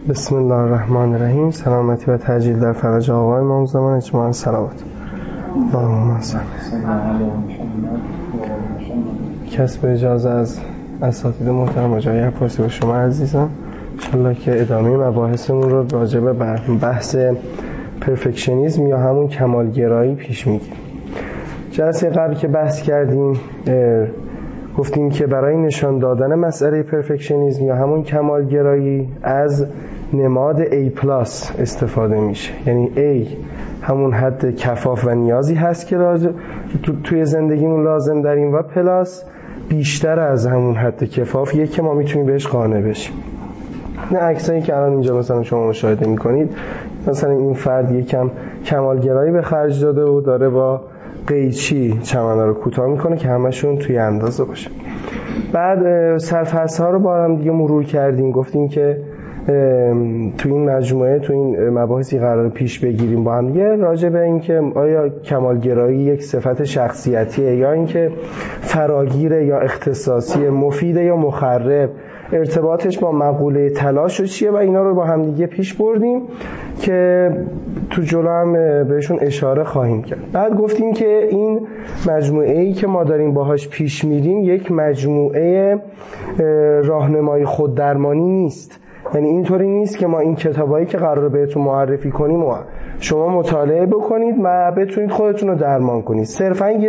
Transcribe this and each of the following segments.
بسم الله الرحمن الرحیم. سلامتی و تجلیل در فرج آقای امام زمان اجماع صلوات. اللهم صل کسب اجازه از اساتید محترم جای عباسی و شما عزیزم، انشالله که ادامه مباحثمون رو راجع به بحث پرفکشنیسم یا همون کمالگرایی پیش میگیریم. جلسه قبل که بحث کردیم گفتیم که برای نشان دادن مسئله پرفکشنیسم یا همون کمالگرایی از نماد A+ استفاده میشه. یعنی A همون حد کفاف و نیازی هست که توی زندگیمون لازم داریم و پلاس بیشتر از همون حد کفافیه که ما میتونیم بهش قانع بشیم. نه عکسایی که الان اینجا مثلا شما مشاهده میکنید، مثلا این فرد یکم کمالگرایی به خرج داده و داره با قیچی چمنا رو کوتاه میکنه که همشون توی اندازه باشه. بعد سرفصل‌ها رو با هم دیگه مرور کردیم، گفتیم که تو این مجموعه تو این مباحثی قرار پیش بگیریم با هم دیگه راجع به این که آیا کمالگرایی یک صفت شخصیتیه یا اینکه فراگیره یا اختصاصیه، مفیده یا مخرب، ارتباطش با مقوله تلاش و چیه و اینا رو با هم دیگه پیش بردیم که تو جلو هم بهشون اشاره خواهیم کرد. بعد گفتیم که این مجموعه‌ای که ما داریم باهاش پیش میریم یک مجموعه راهنمای خوددرمانی نیست. یعنی اینطوری نیست که ما این کتابایی که قراره بهتون معرفی کنیم و شما مطالعه بکنید و بتونید خودتون رو درمان کنید. صرفاً یه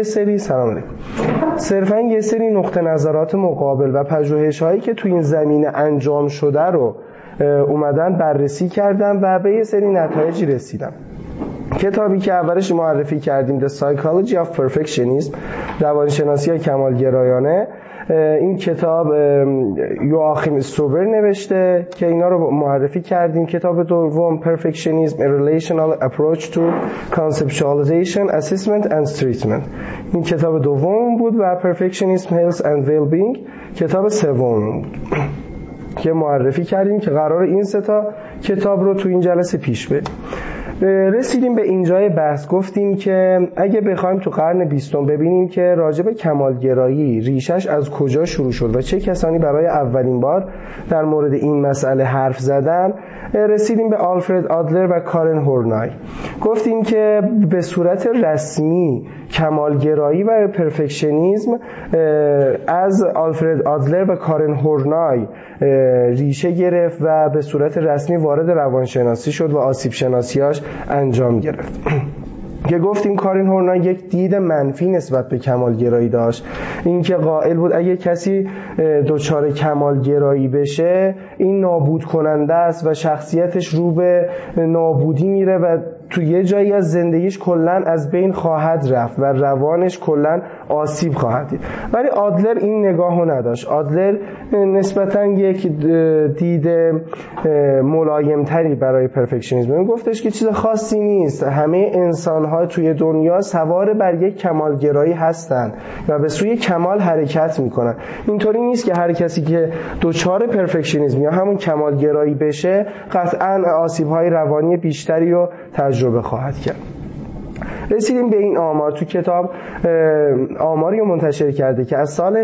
سری نقطه نظرات مقابل و پژوهش‌هایی که تو این زمینه انجام شده رو اومدن بررسی کردم و به یه سری نتایجی رسیدم. کتابی که اولش معرفی کردیم The Psychology of Perfectionism، روانشناسی کمالگرایانه، این کتاب یواخیم استوبر نوشته که اینا رو معرفی کردیم. کتاب دوم Perfectionism A Relational Approach to Conceptualization, Assessment and Treatment، این کتاب دوم بود و Perfectionism Health and Well-being کتاب سوم بود که معرفی کردیم که قرار این سه تا کتاب رو تو این جلسه پیش بریم. رسیدیم به اینجای بحث، گفتیم که اگه بخوایم تو قرن 20 ببینیم که راجع به کمالگرایی ریشش از کجا شروع شد و چه کسانی برای اولین بار در مورد این مسئله حرف زدن، رسیدیم به آلفرد آدلر و کارن هورنای. گفتیم که به صورت رسمی کمالگرایی و پرفکشنیسم از آلفرد آدلر و کارن هورنای ریشه گرفت و به صورت رسمی وارد روانشناسی شد و آسیب شناسیاش انجام گرفت. که گفتیم کارن هورنای یک دید منفی نسبت به کمالگرایی داشت، اینکه قائل بود اگه کسی دچار کمالگرایی بشه این نابود کننده است و شخصیتش رو به نابودی میره و تو یه جایی از زندگیش کلن از بین خواهد رفت و روانش کلن آسیب خواهد دید. ولی آدلر این نگاهو نداشت. آدلر نسبتاً یک دید ملایمتری برای پرفکشنیسم گفتش که چیز خاصی نیست، همه انسان‌ها توی دنیا سوار بر یک کمالگرایی هستن و به سوی کمال حرکت میکنن. اینطوری نیست که هر کسی که دچار پرفکشنیسم یا همون کمالگرایی بشه قطعاً آسیب‌های روانی بیشتری رو تجربه خواهد کرد. رسیدیم به این آمار. تو کتاب آماری رو منتشر کرده که از سال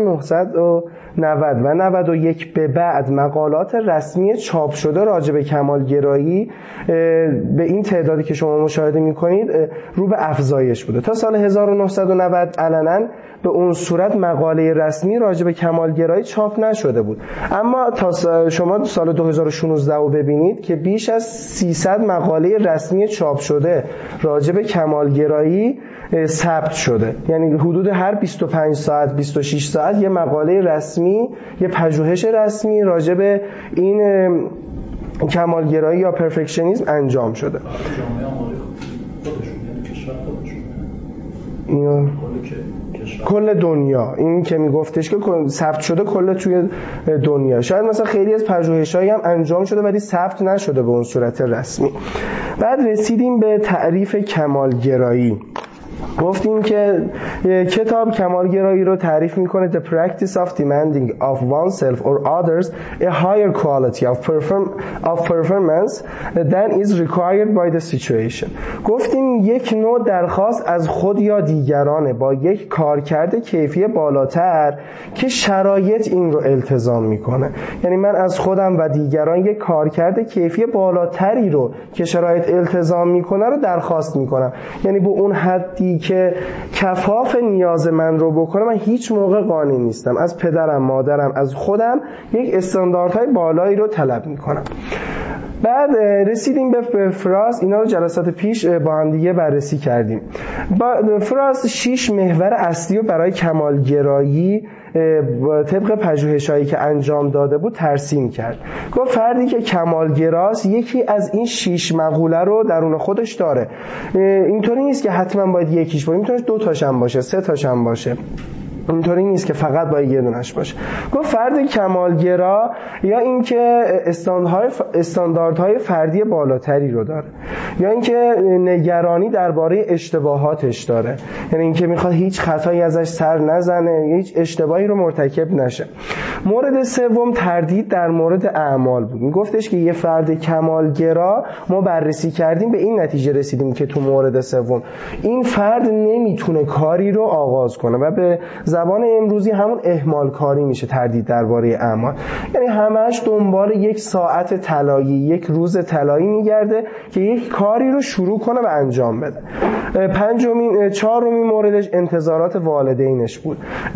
1990 و 91 به بعد مقالات رسمی چاپ شده راجع به کمالگرایی به این تعدادی که شما مشاهده می‌کنید رو به افزایش بوده. تا سال 1990 علنا به اون صورت مقاله رسمی راجع به کمالگرایی چاپ نشده بود، اما تا شما سال 2016 رو ببینید که بیش از 300 مقاله رسمی چاپ شده راجع به کمالگرایی ثبت شده. یعنی حدود هر 25 ساعت 26 ساعت یه مقاله رسمی، یه پژوهش رسمی راجع به این کمالگرایی یا پرفکشنیسم انجام شده. اینو کل دنیا، این که میگفتش که ثبت شده کل توی دنیا. شاید مثلا خیلی از پژوهش‌هایی هم انجام شده ولی ثبت نشده به اون صورت رسمی. بعد رسیدیم به تعریف کمالگرایی. گفتیم که کتاب کمالگرایی رو تعریف میکنه the practice of demanding of oneself or others a higher quality of performance than is required by the situation. گفتیم یک نوع درخواست از خود یا دیگرانه با یک کارکرد کیفی بالاتر که شرایط این رو التزام میکنه. یعنی من از خودم و دیگران یک کارکرد کیفی بالاتری رو که شرایط التزام میکنه رو درخواست میکنم. یعنی به اون حدی که کفاف نیاز من رو بکنه من هیچ موقع قانع نیستم. از پدرم، مادرم، از خودم یک استانداردهای بالایی رو طلب میکنم. بعد رسیدیم به فراز. اینا رو جلسات پیش با هم دیگه بررسی کردیم. فراز 6 محور اصلی رو برای کمالگرایی طبق پژوهش‌هایی که انجام داده بود ترسیم کرد. گفت فردی که کمالگراست یکی از این 6 مقوله رو درون خودش داره. اینطوری نیست که حتما باید یکیش باشه، میتونه 2 تاش هم باشه، 3 تاش هم باشه. اینطوری نیست که فقط باید یه دونش باشه. گفت فرد کمالگرا یا اینکه استانداردهای فردی بالاتری رو داره، یا اینکه نگرانی درباره اشتباهاتش داره، یعنی اینکه میخواد هیچ خطایی ازش سر نزنه، هیچ اشتباهی رو مرتکب نشه. مورد سوم تردید در مورد اعمال بود. میگفتش که یه فرد کمالگرا ما بررسی کردیم، به این نتیجه رسیدیم که تو مورد سوم این فرد نمیتونه کاری رو آغاز کنه و به زبان امروزی همون اهمال کاری میشه تردید درباره اعمال. یعنی همش دنبال یک ساعت طلایی، یک روز طلایی میگرده که یک کاری رو شروع کنه و انجام بده. چهارمین موردش انتظارات والدینش بود.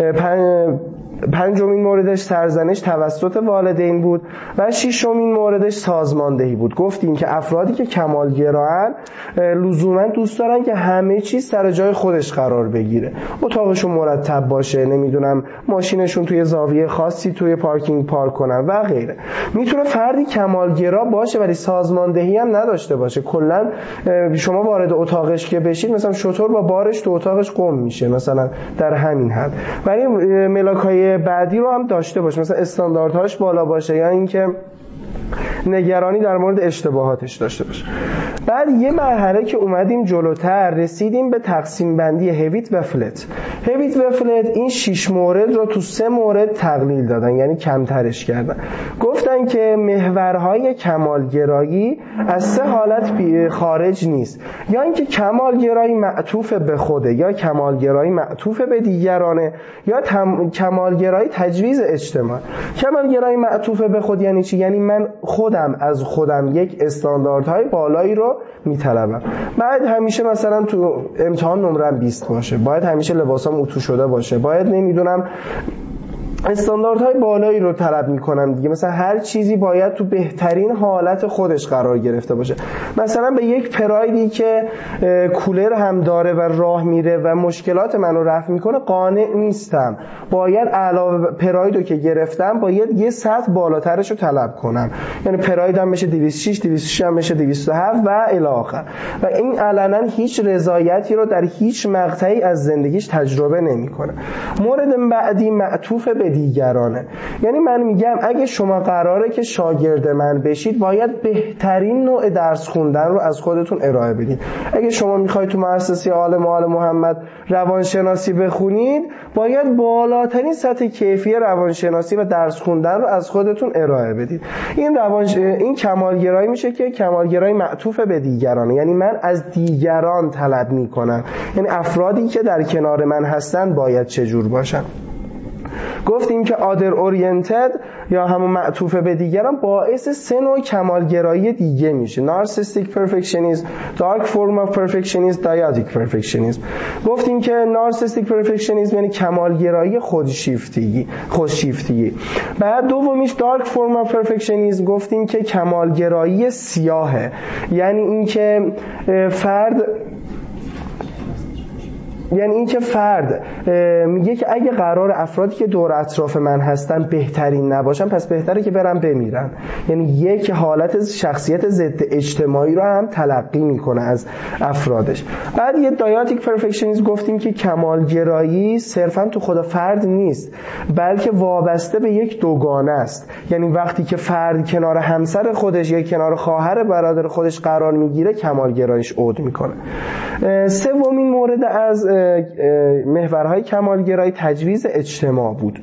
پنجمین موردش سرزنش توسط والدین بود و ششمین موردش سازماندهی بود. گفتیم که افرادی که کمالگران لزوما دوست دارن که همه چیز سر جای خودش قرار بگیره، اتاقشون مرتب باشه، نمیدونم ماشینشون توی زاویه خاصی توی پارکینگ پارک کنن و غیره. میتونه فردی کمالگرا باشه ولی سازماندهی هم نداشته باشه. کلا شما وارد اتاقش که بشید مثلا شطور با بارش تو اتاقش قم میشه مثلا در همین حد، ولی ملاکای بعدی رو هم داشته باشه، مثلا استانداردهاش بالا باشه یا اینکه نگرانی در مورد اشتباهاتش داشته باشه. بعد یه مرحله که اومدیم جلوتر رسیدیم به تقسیم بندی هویت و فلت. هویت و فلت این 6 مورد رو تو 3 مورد تقلیل دادن، یعنی کمترش کردن. گفتن که محورهای کمالگرایی از 3 حالت خارج نیست، یا اینکه کمالگرایی معطوف به خوده، یا کمالگرایی معطوف به دیگرانه، یا کمالگرایی تجویز اجتماع. کمالگرایی معطوف به خود یعنی چی؟ یعنی من خودم از خودم یک استانداردهای بالایی رو میطلبم. باید همیشه مثلا تو امتحان نمرم 20 باشه، باید همیشه لباسام اتو شده باشه، باید نمیدونم استانداردهای بالایی رو طلب میکنم دیگه. مثلا هر چیزی باید تو بهترین حالت خودش قرار گرفته باشه. مثلا به یک پرایدی که کولر هم داره و راه میره و مشکلات منو رفع میکنه قانع نیستم، باید علاوه پرایدو که گرفتم باید یه سطح بالاترش رو طلب کنم، یعنی پراید هم بشه 206 هم بشه 207 و الی آخر. و این علنا هیچ رضایتی رو در هیچ مقطعی از زندگیش تجربه نمیکنه. مورد بعدی معطوف به دیگرانه. یعنی من میگم اگه شما قراره که شاگرد من بشید باید بهترین نوع درس خوندن رو از خودتون ارائه بدید. اگه شما میخواید تو مؤسسه عالم آل محمد روانشناسی بخونید باید بالاترین سطح کیفی روانشناسی و درس خوندن رو از خودتون ارائه بدید. این کمالگرایی میشه که کمالگرایی معطوف به دیگرانه، یعنی من از دیگران طلب میکنم، یعنی افرادی که در کنار من هستن باید چجور باشن. گفتیم که other oriented یا همون معطوف به دیگران باعث 3 نوع کمالگرایی دیگه میشه: narcissistic perfectionism, dark form of perfectionism, dyadic perfectionism. گفتیم که narcissistic perfectionism یعنی کمالگرایی خودشیفتگی. بعد دومیش dark form of perfectionism گفتیم که کمالگرایی سیاهه، یعنی اینکه فرد یعنی این که فرد میگه که اگه قرار افرادی که دور اطراف من هستن بهترین نباشن، پس بهتره که برن بمیرن. یعنی یک حالت شخصیت ضد اجتماعی رو هم تلقی میکنه از افرادش. بعد یه دیالکتیک پرفکشنیسم گفتیم که کمالگرایی صرفا تو خود فرد نیست، بلکه وابسته به یک دوگانه است. یعنی وقتی که فرد کنار همسر خودش یا کنار خواهر برادر خودش قرار میگیره، کمالگراییش عود میکنه. سومین مورد از محورهای کمالگرایی تجویز اجتماع بود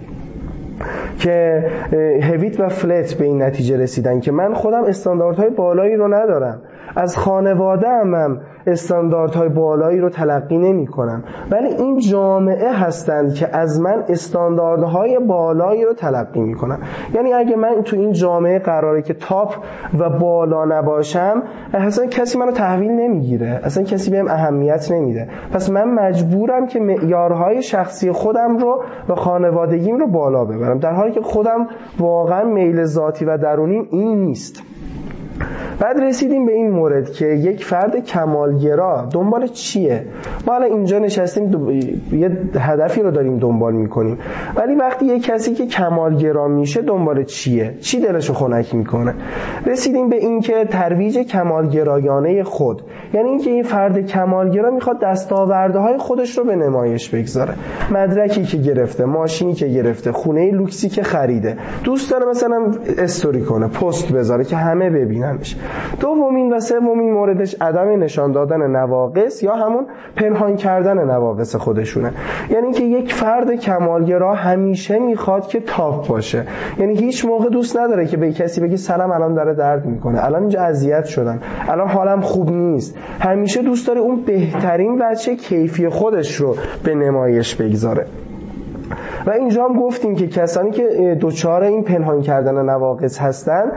که هویت و فلت به این نتیجه رسیدن که من خودم استانداردهای بالایی رو ندارم، از خانواده هم استانداردهای بالایی رو تلقی نمی کنم، ولی این جامعه هستند که از من استانداردهای بالایی رو تلقی می کنم. یعنی اگه من تو این جامعه قراره که تاپ و بالا نباشم، اصلا کسی منو تحویل نمیگیره، اصلا کسی بهم اهمیت نمیده. پس من مجبورم که معیارهای شخصی خودم رو و خانوادگیم رو بالا ببرم، در حالی که خودم واقعا میل ذاتی و درونیم این نیست. بعد رسیدیم به این مورد که یک فرد کمالگرا دنبال چیه؟ ما الان اینجا نشستیم یه هدفی رو داریم دنبال میکنیم، ولی وقتی یک کسی که کمالگرا میشه دنبال چیه؟ چی دلشو خنک میکنه؟ رسیدیم به این که ترویج کمالگرایانه خود، یعنی اینکه این فرد کمالگرا میخواد دستاوردهای خودش رو به نمایش بگذاره، مدرکی که گرفته، ماشینی که گرفته، خونه لوکسی که خریده، دوست داره مثلا استوری کنه، پست بذاره که همه ببیننش. دومین و سومین موردش عدم نشان دادن نواقص یا همون پنهان کردن نواقص خودشونه. یعنی که یک فرد کمالگرا همیشه میخواد که تاپ باشه، یعنی هیچ موقع دوست نداره که به کسی بگی سلام الان داره درد میکنه، الان اینجا اذیت شدم، الان حالم خوب نیست. همیشه دوست داره اون بهترین وجه کیفی خودش رو به نمایش بگذاره. و اینجا هم گفتیم که کسانی که دچار این پنهان کردن نواقص هستن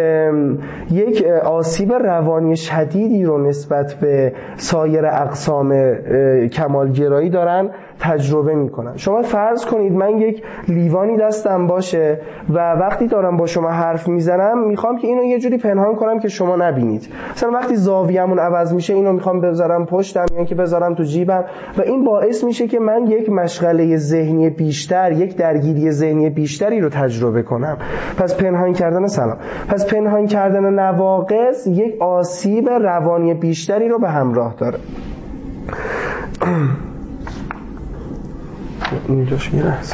یک آسیب روانی شدیدی رو نسبت به سایر اقسام کمالگرایی دارن تجربه میکنن. شما فرض کنید من یک لیوانی دستم باشه و وقتی دارم با شما حرف میزنم میخوام که اینو یه جوری پنهان کنم که شما نبینید. مثلا وقتی زاویه‌مون عوض میشه اینو میخوام بذارم پشتم یا اینکه بذارم تو جیبم و این باعث میشه که من یک مشغله ذهنی بیشتر، یک درگیری ذهنی بیشتری رو تجربه کنم. پس پنهان کردن نواقص یک آسیب روانی بیشتری رو به همراه داره. اینجاش یه لحظه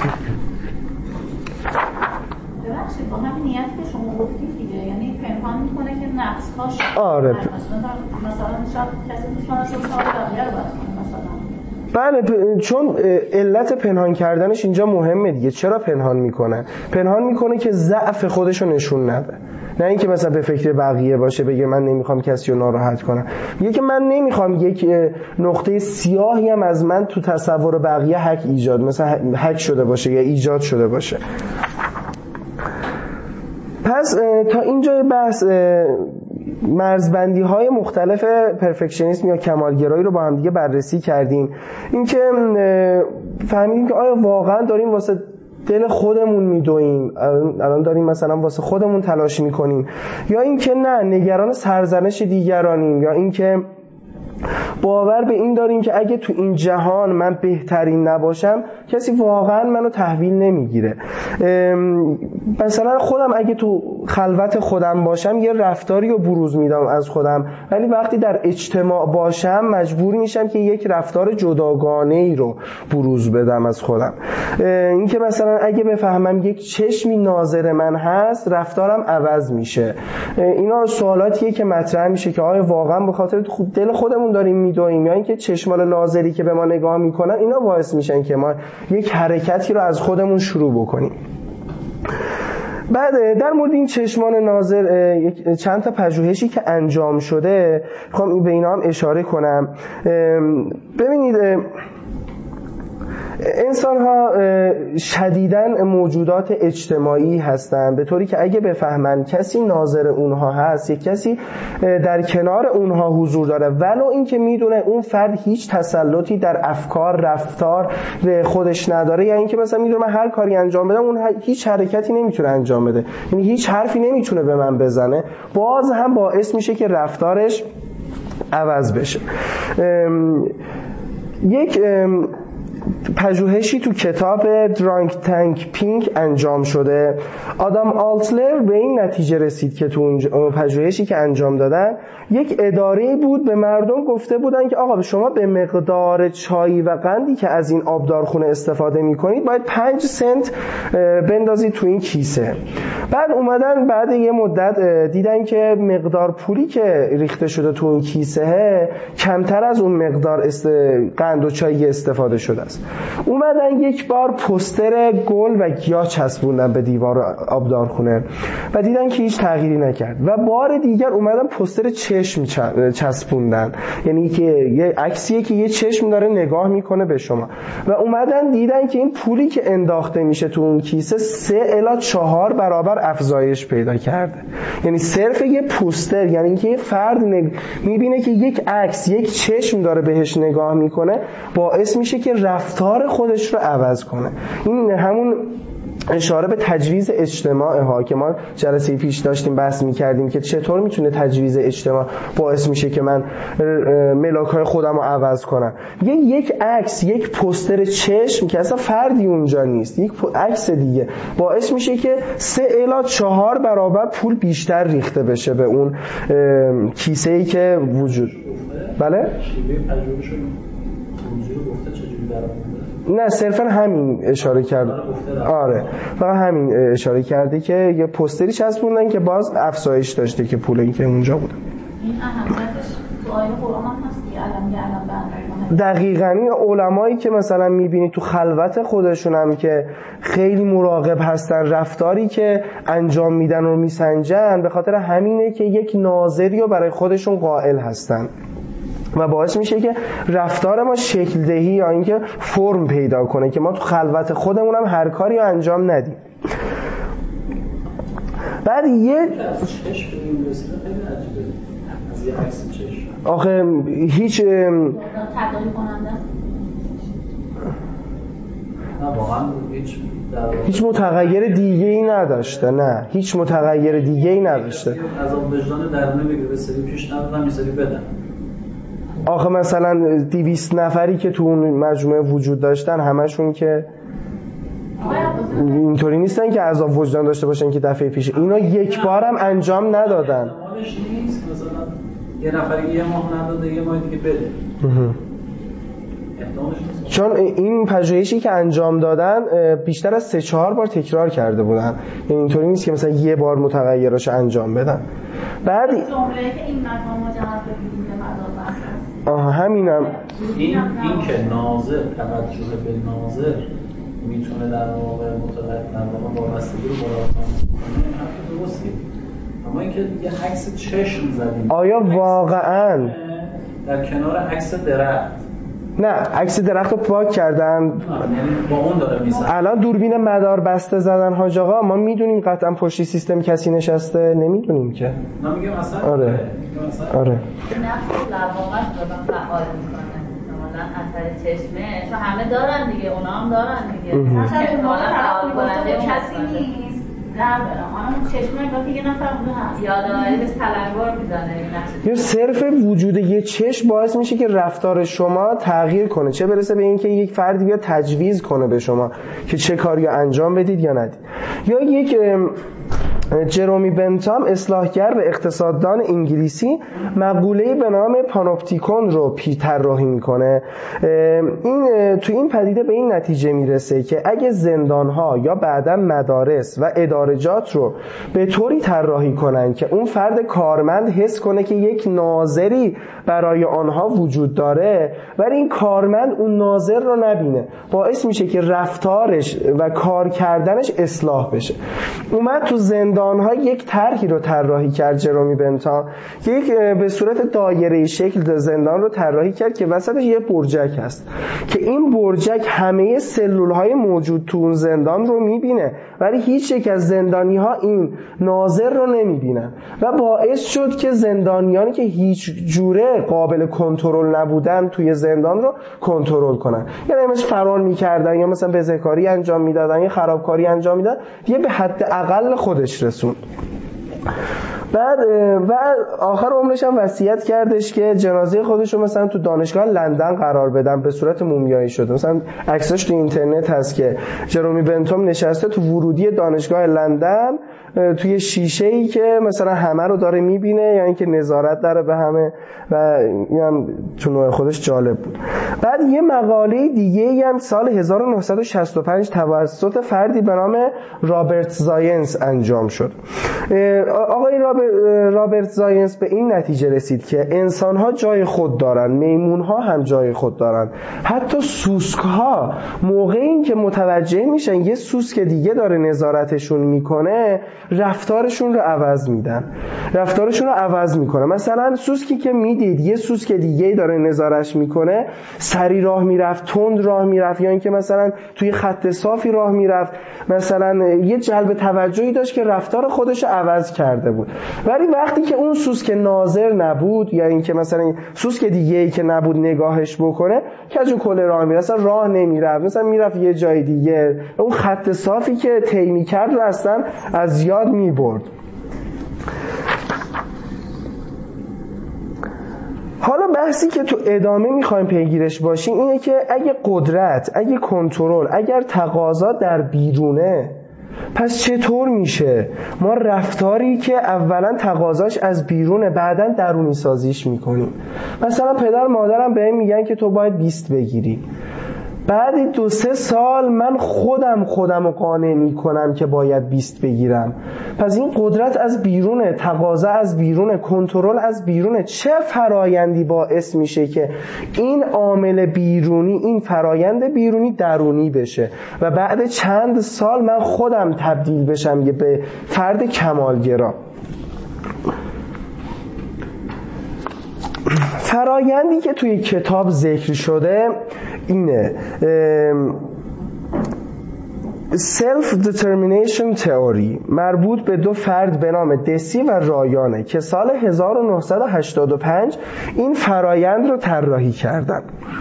ببخشید با همین نیت که شما گفتید دیگه، یعنی پنهان میکنه که نقص‌هاش آره مثلا شاید کسی دوستانش رو سال بقیه رو باید کنه مثلا. بله، چون علت پنهان کردنش اینجا مهمه دیگه. چرا پنهان میکنه؟ پنهان میکنه که ضعف خودش رو نشون نده، نه اینکه مثلا به فکر بقیه باشه بگه من نمیخوام کسی رو ناراحت کنم، میگه که من نمیخوام یک نقطه سیاهی هم از من تو تصور بقیه هک شده باشه یا ایجاد شده باشه. پس تا اینجای بحث مرزبندی های مختلف پرفکشنیسم یا کمالگرایی رو با هم دیگه بررسی کردیم. اینکه فهمیدیم که آیا واقعا داریم واسه دل خودمون میدویم، الان داریم مثلا واسه خودمون تلاش میکنیم، یا اینکه نه نگران سرزنش دیگرانیم، یا اینکه باور به این داریم که اگه تو این جهان من بهترین نباشم کسی واقعا منو تحویل نمیگیره. مثلا خودم اگه تو خلوت خودم باشم یه رفتاری رو بروز میدم از خودم، ولی وقتی در اجتماع باشم مجبور میشم که یک رفتار جداگانه‌ای رو بروز بدم از خودم. این که مثلا اگه بفهمم یک چشمی ناظر من هست رفتارم عوض میشه. اینا سوالاتیه که مطرح میشه که آیا واقعا به خاطر دل خودمون داریم میدویم، یا اینکه چشمان ناظری که به ما نگاه میکنن اینا باعث میشن که ما یک حرکتی رو از خودمون شروع بکنیم. بعد در مورد این چشمان ناظر چند تا پژوهشی که انجام شده میخوام به اینا هم اشاره کنم. ببینید انسان ها شدیداً موجودات اجتماعی هستند، به طوری که اگه بفهمن کسی ناظر اونها هست، یک کسی در کنار اونها حضور داره، ولو این که میدونه اون فرد هیچ تسلطی در افکار رفتار خودش نداره، یا اینکه مثلا میدونه من هر کاری انجام بدم اون هیچ حرکتی نمیتونه انجام بده، یعنی هیچ حرفی نمیتونه به من بزنه، باز هم باعث میشه که رفتارش عوض بشه. یک پژوهشی تو کتاب درانک تانک پینک انجام شده. آدام آلتلر به این نتیجه رسید که تو اون پژوهشی که انجام دادن، یک اداره بود به مردم گفته بودن که آقا شما به مقدار چای و قندی که از این آبدارخونه استفاده میکنید باید 5 سنت بندازید تو این کیسه. بعد اومدن بعد یه مدت دیدن که مقدار پولی که ریخته شده تو اون کیسه کمتر از اون مقدار قند و چای استفاده شده است. اومدن یک بار پوستر گل و گیاه چسبوندن به دیوار آبدارخونه و دیدن که هیچ تغییری نکرد و بار دیگر اومدن پوستر چشم چسبوندن، یعنی که یه عکسیه که یه چشم داره نگاه میکنه به شما و اومدن دیدن که این پولی که انداخته میشه تو اون کیسه 3 الی 4 برابر افزایش پیدا کرده. یعنی صرف یه پوستر، یعنی اینکه یه فرد میبینه که یک عکس یک چشم داره بهش نگاه میکنه باعث میشه که رفتار خودش رو عوض کنه. این همون اشاره به تجویز اجتماع ها که ما جلسه پیش داشتیم بحث میکردیم که چطور میتونه تجویز اجتماع باعث میشه که من ملاک‌های خودم رو عوض کنم. یک عکس، یک پوستر چشم که اصلا فردی اونجا نیست، یک عکس دیگه باعث میشه که 3 الی 4 برابر پول بیشتر ریخته بشه به اون کیسه‌ای که وجود. بله؟ نه صرفا همین اشاره کرد. آره فقط همین اشاره کرده که یه پوستری چسبوندن که باز افزایش داشته که پولی که اونجا بود. این اهمیتش تو آیه قرآن هم هست که علم دقیقاً این علمایی که مثلا میبینی تو خلوت خودشون هم که خیلی مراقب هستن، رفتاری که انجام میدن رو میسنجن، به خاطر همینه که یک ناظری رو برای خودشون قائل هستن و باعث میشه که رفتار ما شکل دهی یا اینکه فرم پیدا کنه که ما تو خلوت خودمون هم هر کاری رو انجام ندیم. بعد آخه هیچ هیچ متغیر دیگه ای نداشته. نه هیچ متغیر دیگه ای نداشته. عذاب وجدان درونه بگه به سری پیش ندادم سری بدن. آخه مثلا 200 نفری که تو اون مجموعه وجود داشتن همشون که اینطوری نیستن که عذاب وجدان داشته باشن که دفعه پیش اینا یک بار هم انجام ندادن. نیست مثلا یه نفری یه ماه نداده یه ماه دیگه بده. چون این پژوهشی که انجام دادن بیشتر از 3-4 بار تکرار کرده بودن، یعنی اینطوری نیست که مثلا یه بار متغیرش انجام بدن. بعد جمله‌ای که این مقام مجرد بدون مدار همینم این که ناظر توجه به ناظر میتونه در واقع متغیر وابستگی رو مراعات کنه، حرف درستی. اما اینکه یه عکس چشم زدیم آیا واقعاً در کنار عکس درخت، نه عکس درخت رو پاک کردن، یعنی با اون داره میزنه. الان دوربین مدار بسته زدن حاج آقا، ما میدونیم قطعا پشت سیستم کسی نشسته؟ نمیدونیم که. من میگم اصلا آره آره نفس لواقت رو فعال میکنه. مثلا اثر چشمه چون همه دارن دیگه، اونا هم دارن دیگه. مثلا احتمالاً فعال کننده کسی نیست. نه برام اون چشمه وقتی یه نفر بوده هست یادآوری بهش تلنگر میزنه. یا صرف وجود یه چشم باعث میشه که رفتار شما تغییر کنه، چه برسه به اینکه یک فردی بیا تجویز کنه به شما که چه کاری انجام بدید یا ندید. یا یک جرومی بنتام اصلاحگر و اقتصاددان انگلیسی مقوله‌ای به نام پانوپتیکون رو طراحی میکنه. این تو این پدیده به این نتیجه میرسه که اگه زندان‌ها یا بعداً مدارس و ادارجات رو به طوری طراحی کنن که اون فرد کارمند حس کنه که یک ناظری برای آنها وجود داره ولی این کارمند اون ناظر رو نبینه، باعث میشه که رفتارش و کار کردنش اصلاح بشه. اومد تو زندان‌ها یک طرحی رو طراحی کرد جرومی بنتام، یک به صورت دایره‌ای شکل زندان رو طراحی کرد که وسطش یه برجک هست که این برجک همه سلول‌های موجود تو اون زندان رو می‌بینه ولی هیچ یک از زندانی‌ها این ناظر رو نمی‌بینن و باعث شد که زندانیانی که هیچ جوره قابل کنترل نبودن توی زندان رو کنترل کنن، یعنی مثلا فرار می‌کردن یا مثلا بزهکاری انجام میدادن یا خرابکاری انجام میدادن، یه به حد اقل خودش رسون. بعد و آخر عمرش هم وصیت کردش که جنازه خودش رو مثلا تو دانشگاه لندن قرار بدن، به صورت مومیایی شده. مثلا عکساش تو اینترنت هست که جرومی بنتام نشسته تو ورودی دانشگاه لندن توی شیشه‌ای که مثلا همه رو داره میبینه، یا یعنی اینکه نظارت داره به همه، و این هم تو نوع خودش جالب بود. بعد یه مقاله دیگه هم سال 1965 توسط فردی به نام رابرت زاینس انجام شد. آقای رابرت زاینس به این نتیجه رسید که انسان‌ها جای خود دارن، میمون‌ها هم جای خود دارن، حتی سوسک‌ها موقعی که متوجه میشن یه سوسک دیگه داره نظارتشون میکنه، رفتارشون رو عوض میدن، رفتارشون رو عوض میکنه. مثلا سوسکی که میدید یه سوسک دیگه داره نظارش میکنه، سری راه میرفت، تند راه میرفت، یا اینکه مثلا توی خط صافی راه میرفت، مثلا یه جلب توجهی داشت که رفتار خودش رو عوض کرده بود. ولی وقتی که اون سوسک ناظر نبود، یا اینکه مثلا سوسک دیگه‌ای که نبود نگاهش بکنه، کج و کله راه میرفت، اصلا راه نمیرفت، مثلا میرفت یه جای دیگه، اون خط صافی که طی می‌کرد رو اصلا از یاد می‌برد. حالا بحثی که تو ادامه میخوایم پیگیرش باشیم اینه که اگه قدرت، اگه کنترل، اگر تقاضا در بیرونه، پس چطور میشه ما رفتاری که اولا تقاضاش از بیرونه بعداً درونی سازیش میکنیم؟ مثلا پدر مادرم بهم میگن که تو باید 20 بگیری، بعد 2-3 سال من خودم رو قانع میکنم که باید 20 بگیرم. پس این قدرت از بیرونه، تقاضا از بیرونه، کنترل از بیرونه. چه فرایندی باعث میشه که این عامل بیرونی، این فرایند بیرونی درونی بشه و بعد چند سال من خودم تبدیل بشم به فرد کمالگرا؟ فرایندی که توی کتاب ذکر شده اینه: Self Determination Theory، مربوط به 2 فرد به نام دسی و رایانه که سال 1985 این فرایند رو طراحی کردن،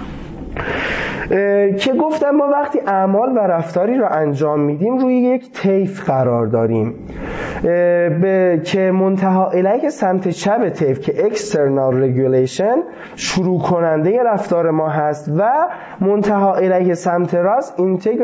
که گفتم ما وقتی اعمال و رفتاری رو انجام میدیم روی یک طیف قرار داریم که منتها الیه سمت چپ طیف که External Regulation شروع کننده رفتار ما هست و منتها الیه سمت راست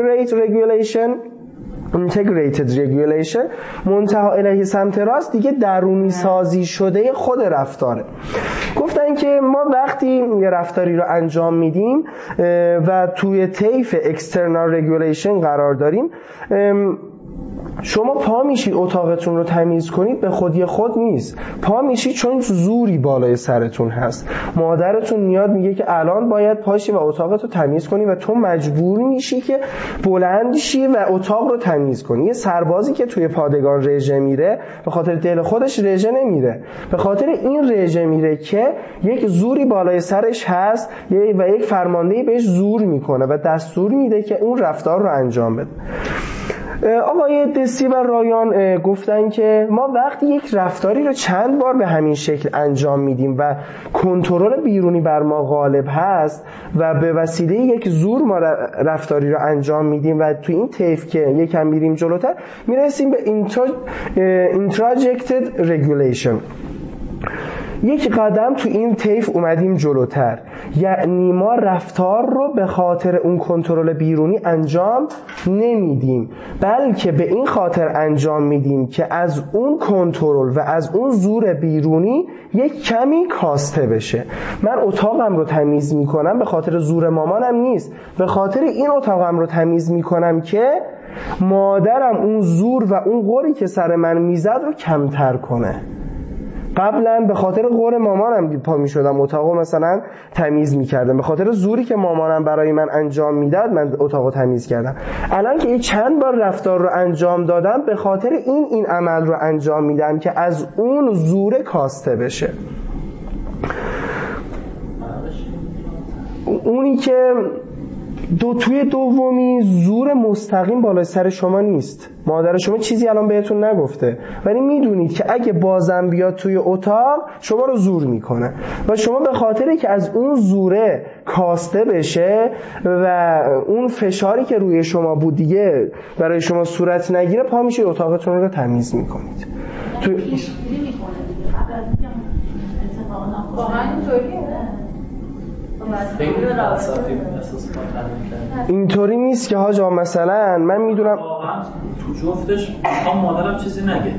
Integrated Regulation منتها الیه سمت راست دیگه درونی سازی شده خود رفتاره. گفتن که ما وقتی یه رفتاری رو انجام میدیم و توی طیف External Regulation قرار داریم، شما پا میشید اتاقتون رو تمیز کنید به خودی خود نیست، پا میشید چون زوری بالای سرتون هست. مادرتون میاد میگه که الان باید پاشی و اتاقتو تمیز کنی و تو مجبور میشی که بلند شی و اتاق رو تمیز کنی. یه سربازی که توی پادگان رژه میره به خاطر دل خودش رژه نمیره، به خاطر این رژه میره که یک زوری بالای سرش هست و یک فرماندهی بهش زور میکنه و دستور میده که اون رفتار رو انجام بده. آقای دسی و رایان گفتن که ما وقتی یک رفتاری رو چند بار به همین شکل انجام میدیم و کنترل بیرونی بر ما غالب هست و به وسیله یک زور ما رفتاری رو انجام میدیم و تو این طیف که یکم میریم جلوتر میرسیم به Introjected Regulation. یک قدم تو این طیف اومدیم جلوتر، یعنی ما رفتار رو به خاطر اون کنترل بیرونی انجام نمیدیم، بلکه به این خاطر انجام میدیم که از اون کنترل و از اون زور بیرونی یک کمی کاسته بشه. من اتاقم رو تمیز میکنم به خاطر زور مامانم نیست، به خاطر این اتاقم رو تمیز میکنم که مادرم اون زور و اون غوری که سر من میزد رو کمتر کنه. قبلا به خاطر غور مامانم پا می شدم اتاقو مثلا تمیز می کردم، به خاطر زوری که مامانم برای من انجام میداد من اتاقو تمیز کردم. الان که چند بار رفتار رو انجام دادم به خاطر این عمل رو انجام میدم که از اون زور کاسته بشه. اونی که توی دومی زور مستقیم بالای سر شما نیست، مادر شما چیزی الان بهتون نگفته ولی میدونید که اگه بازم بیاد توی اتاق شما رو زور میکنه و شما به خاطری که از اون زوره کاسته بشه و اون فشاری که روی شما بود دیگه برای شما صورت نگیره پا میشید اتاقتون رو تمیز میکنید. واقعا اینطوریه. اینطوری نیست که حاجا مثلا من میدونم واقعا تو جفتش مادرم چیزی نگه.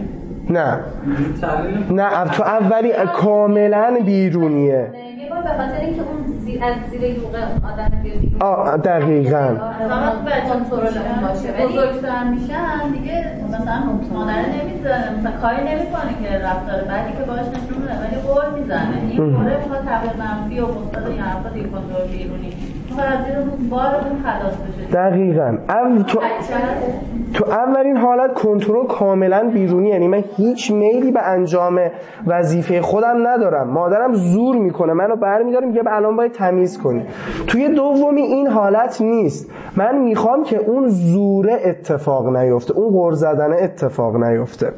نه تو اولی کاملا بیرونیه. به خاطر اینکه اون از زیر یوغ آدم بیرون دقیقاً فقط کنترل اون باشه. بزرگتر میشن دیگه مثلا مادر نمیذاره، مثلا کاری نمیکنه که رفتار بعدی که باهاش نشون میده ولی قول میزنه این دوره میخواد تبلیغ منفی و مستقل یا حرفا دیگه کنترل بیرونی فقط زیر اون بار اون خلاص بشه. دقیقاً تو اولین حالت کنترل کاملا بیرونی، یعنی من هیچ میلی به انجام وظیفه خودم ندارم، مادرم زور میکنه منو برمیداره میگه الان باید تمیز کنی. توی دومی این حالت نیست، من میخوام که اون زوره اتفاق نیفته، اون غر زدن اتفاق نیفته.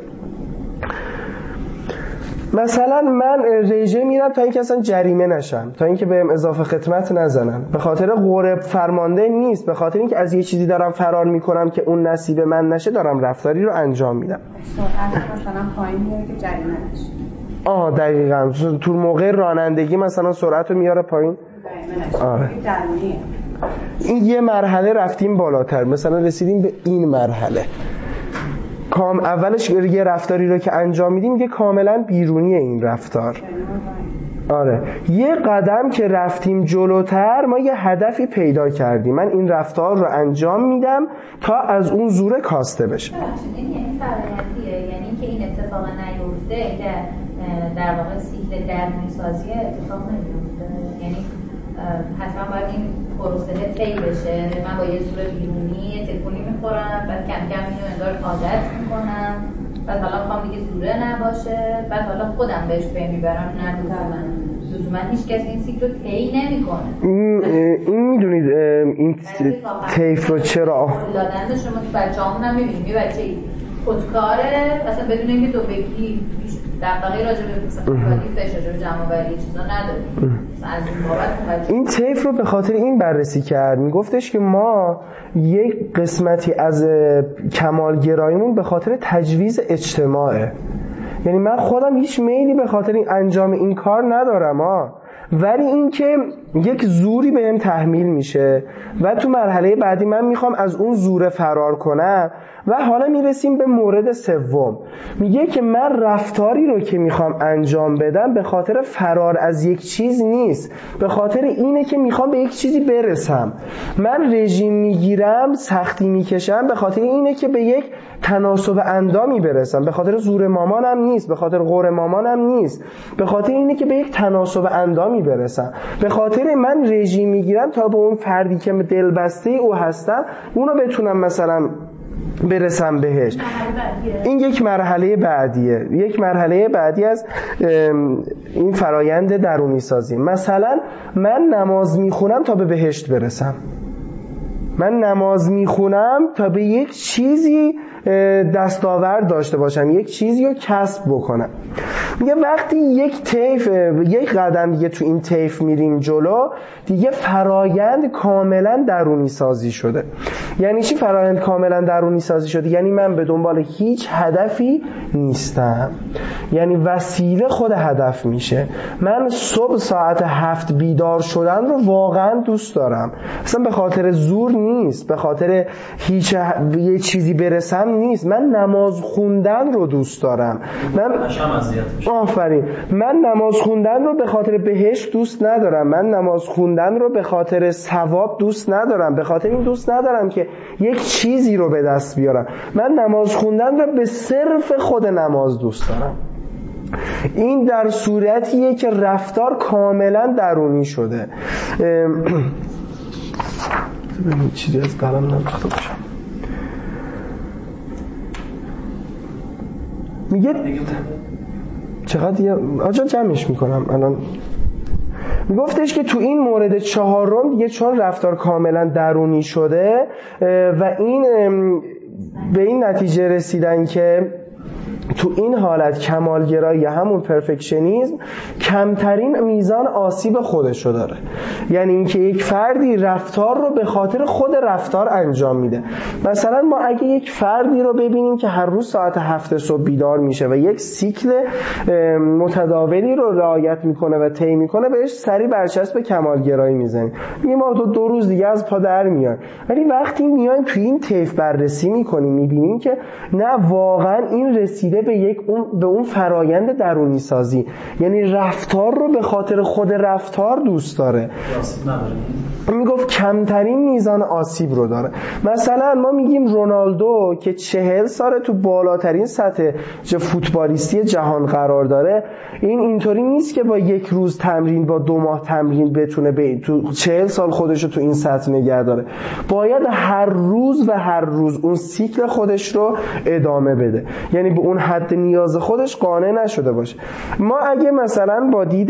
مثلا من رژه میرم تا اینکه اصلا جریمه نشم، تا اینکه بهم اضافه خدمت نزنن، به خاطر غور فرمانده نیست، به خاطر اینکه از یه چیزی دارم فرار میکنم که اون نصیب من نشه دارم رفتاری رو انجام میدم. سرعت مثلا پایین میاره که جریمه نشه. دقیقاً تو موقع رانندگی مثلا سرعت رو میاره پایین. آره. این یه مرحله رفتیم بالاتر، مثلا رسیدیم به این مرحله. اولش یه رفتاری رو که انجام میدیم که کاملا بیرونیه این رفتار. آره یه قدم که رفتیم جلوتر ما یه هدفی پیدا کردیم، من این رفتار رو انجام میدم تا از اون زوره کاسته بشه. این یعنی فرآیندیه، یعنی که این اتفاق نیفته که در واقع سیکل درونی سازی اتفاق نمیفته، یعنی حتما باید این پروسه طی بشه. من با یه زور بیرونی تکونی میخورم، بعد کم کم اینو انگار عادت میکنم، بعد حالا میخوام دیگه زوره نباشه، بعد حالا خودم بهش پی میبرم. نه لزوما هیچ کسی این سیکل رو طی نمیکنه. این میدونید این طیف رو چرا دادن شما تو بچه‌هامون هم میبینیم یه بچه‌ای خودکاره اصلا بدون اینکه تو بگی دغدغه‌ای راجع به مثلا فشار جمع‌آوری چیزا نداره. این طیف رو به خاطر این بررسی کرد، میگفتش که ما یک قسمتی از کمالگراییمون به خاطر تجویز اجتماعه، یعنی من خودم هیچ میلی به خاطر این انجام این کار ندارم ولی این که یک زوری بهم تحمیل میشه و تو مرحله بعدی من میخوام از اون زوره فرار کنم. و حالا میرسیم به مورد سوم، میگه که من رفتاری رو که میخوام انجام بدم به خاطر فرار از یک چیز نیست، به خاطر اینه که میخوام به یک چیزی برسم. من رژیم میگیرم، سختی میکشم به خاطر اینه که به یک تناسب اندامی برسم، به خاطر زور مامانم نیست، به خاطر غور مامانم نیست، به خاطر اینه که به یک تناسب اندامی برسم. به خاطر من رژیم میگیرم تا به اون فردی که دلبسته او هستم اونو بتونم مثلا برسم بهش. این یک مرحله بعدیه، یک مرحله بعدی از این فرایند درونی سازی. مثلا من نماز میخونم تا به بهشت برسم، من نماز میخونم تا به یک چیزی دستاورد داشته باشم، یک چیزی رو کسب بکنم. میگه وقتی یک قدم دیگه تو این طیف میریم جلو، دیگه فرایند کاملا درونی سازی شده. یعنی چی فرایند کاملا درونی سازی شده؟ یعنی من به دنبال هیچ هدفی نیستم، یعنی وسیله خود هدف میشه. من صبح ساعت 7 بیدار شدن رو واقعا دوست دارم، اصلا به خاطر زور نیست، به خاطر هیچ یه چیزی برسم نیست. من نماز خوندن رو دوست دارم. من نماز خوندن رو به خاطر بهشت دوست ندارم، من نماز خوندن رو به خاطر ثواب دوست ندارم، به خاطر این دوست ندارم که یک چیزی رو به دست بیارم. من نماز خوندن رو به صرف خود نماز دوست دارم. این در صورتیه که رفتار کاملا درونی شده. چیزی از قلم نمیخواد باشم. میگه چقدر دیگه آجا جمعش میکنم الان. میگفتش که تو این مورد چهارم دیگه چون رفتار کاملا درونی شده و این به این نتیجه رسیدن که تو این حالت کمالگرایی همون پرفکشنیسم کمترین میزان آسیب خودشو داره. یعنی اینکه یک فردی رفتار رو به خاطر خود رفتار انجام میده. مثلا ما اگه یک فردی رو ببینیم که هر روز ساعت 7 صبح بیدار میشه و یک سیکل متداولی رو رعایت میکنه و طی میکنه، بهش سری برچسب کمالگرایی میزنیم، میگیم ما تو 2 روز دیگه از پا در میای. ولی وقتی میایم تو این طیف بررسی میکنیم میبینیم که نه، واقعا این رسیده به اون فرایند درونی سازی، یعنی رفتار رو به خاطر خود رفتار دوست داره. میگفت کمترین میزان آسیب رو داره. مثلا ما میگیم رونالدو که 40 سال تو بالاترین سطح فوتبالیستی جهان قرار داره، این اینطوری نیست که با 1 روز تمرین، با 2 ماه تمرین بتونه تو 40 سال خودش رو تو این سطح نگه داره. باید هر روز اون سیکل خودش رو ادامه بده، یعنی به اون حد نیاز خودش قانع نشده باشه. ما اگه مثلا با دید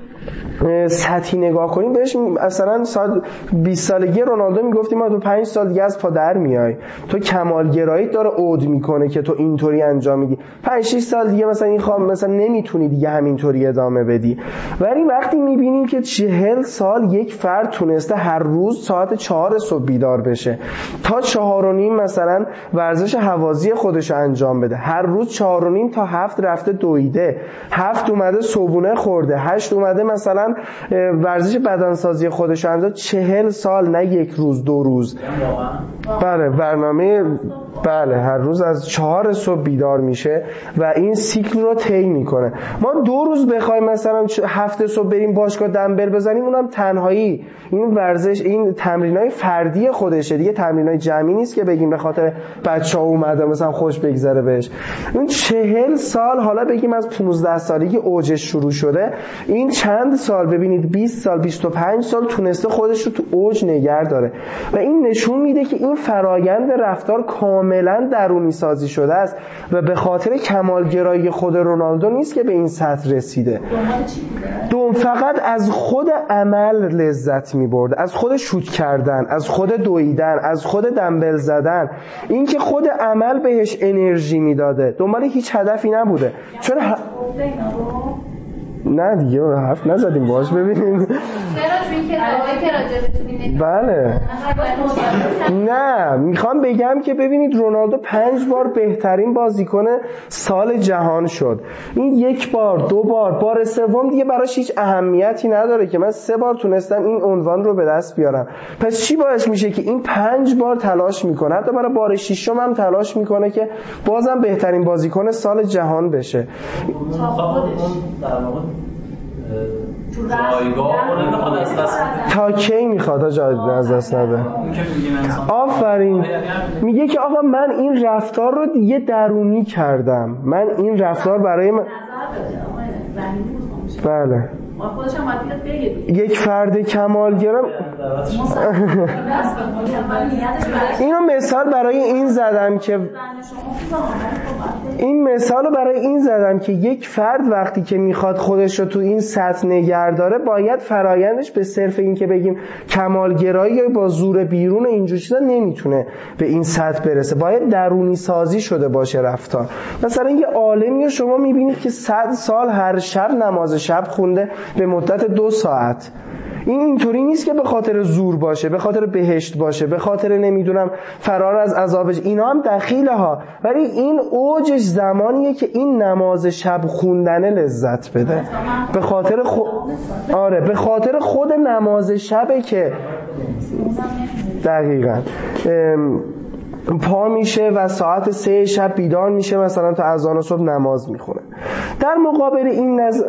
سطحی نگاه کنیم بهش، مثلا 20 سالگی رونالدو میگفتیم ما تو 5 سال دیگه از پا در میای، تو کمالگرایی داره عود میکنه که تو اینطوری انجام میدی، 5-6 سال دیگه مثلا این مثلا نمیتونی دیگه همینطوری ادامه بدی. ولی وقتی میبینیم که 40 سال یک فرد تونسته هر روز ساعت 4 صبح بیدار بشه تا 4:30 مثلا ورزش هوازی خودش انجام بده، هر روز 4:30 تا 7 رفته دویده، 7 اومده صبحونه خورده، 8 اومده مثلا ورزش بدنسازی خودش انجام، 40 سال، نه 1 روز 2 روز. بله برنامه، بله هر روز از 4 صبح بیدار میشه و این سیکل رو طی میکنه. ما 2 روز بخوایم مثلا 7 صبح بریم باشگاه دنبل بزنیم، اونم تنهایی، این ورزش، این تمرینای فردی خودشه دیگه، تمرینای جمعی نیست که بگیم به خاطر بچه‌ها اومده مثلا خوش بگذره بهش. اون 40 سال، حالا بگیم از 15 سالگی اوجش شروع شده، این چند سال ببینید 20 سال 25 سال تونسته خودش رو تو اوج نگه داره و این نشون میده که این فرایند رفتار کاملا درونی سازی شده است و به خاطر کمالگرایی خود رونالدو نیست که به این سطح رسیده. فقط از خود عمل لذت میبرده، از خود شوت کردن، از خود دویدن، از خود دنبل زدن، این که خود عمل بهش انرژی میداده، دنبال هیچ هدفی نبوده. چون نه دیگه حرف نزدیم باش، ببینیم بله. نه میخوام بگم که ببینید رونالدو 5 بار بهترین بازیکن سال جهان شد. این 1 بار 2 بار سوم دیگه براش هیچ اهمیتی نداره که من 3 بار تونستم این عنوان رو به دست بیارم. پس چی باعث میشه که این 5 بار تلاش میکنه، حتی برای بار 6م هم تلاش میکنه که بازم بهترین بازیکن سال جهان بشه. تا کی میخواد تا جای از دست نده؟ آفرین. میگه که آقا من این رفتار رو دیگه درونی کردم، من این رفتار برای من بله یک فرد کمالگرا. اینو مثال برای این زدم که یک فرد وقتی که میخواد خودش رو تو این سطح نگه داره، باید فرایندش به صرف این که بگیم کمالگرایی یا با زور بیرون اینجور چیزا نمیتونه به این سطح برسه، باید درونی سازی شده باشه رفتار. مثلا یه عالمی رو شما میبینید که 100 سال هر شب نماز شب خونده به مدت 2 ساعت. این اینطوری نیست که به خاطر زور باشه، به خاطر بهشت باشه، به خاطر نمیدونم فرار از عذابش، اینا هم دخیله ها، ولی این اوجش زمانیه که این نماز شب خوندن لذت بده، به خاطر به خاطر خود نماز شبه که دقیقاً پا میشه و ساعت 3 شب بیدار میشه مثلا تا اذان صبح نماز میخونه. در مقابل این نظر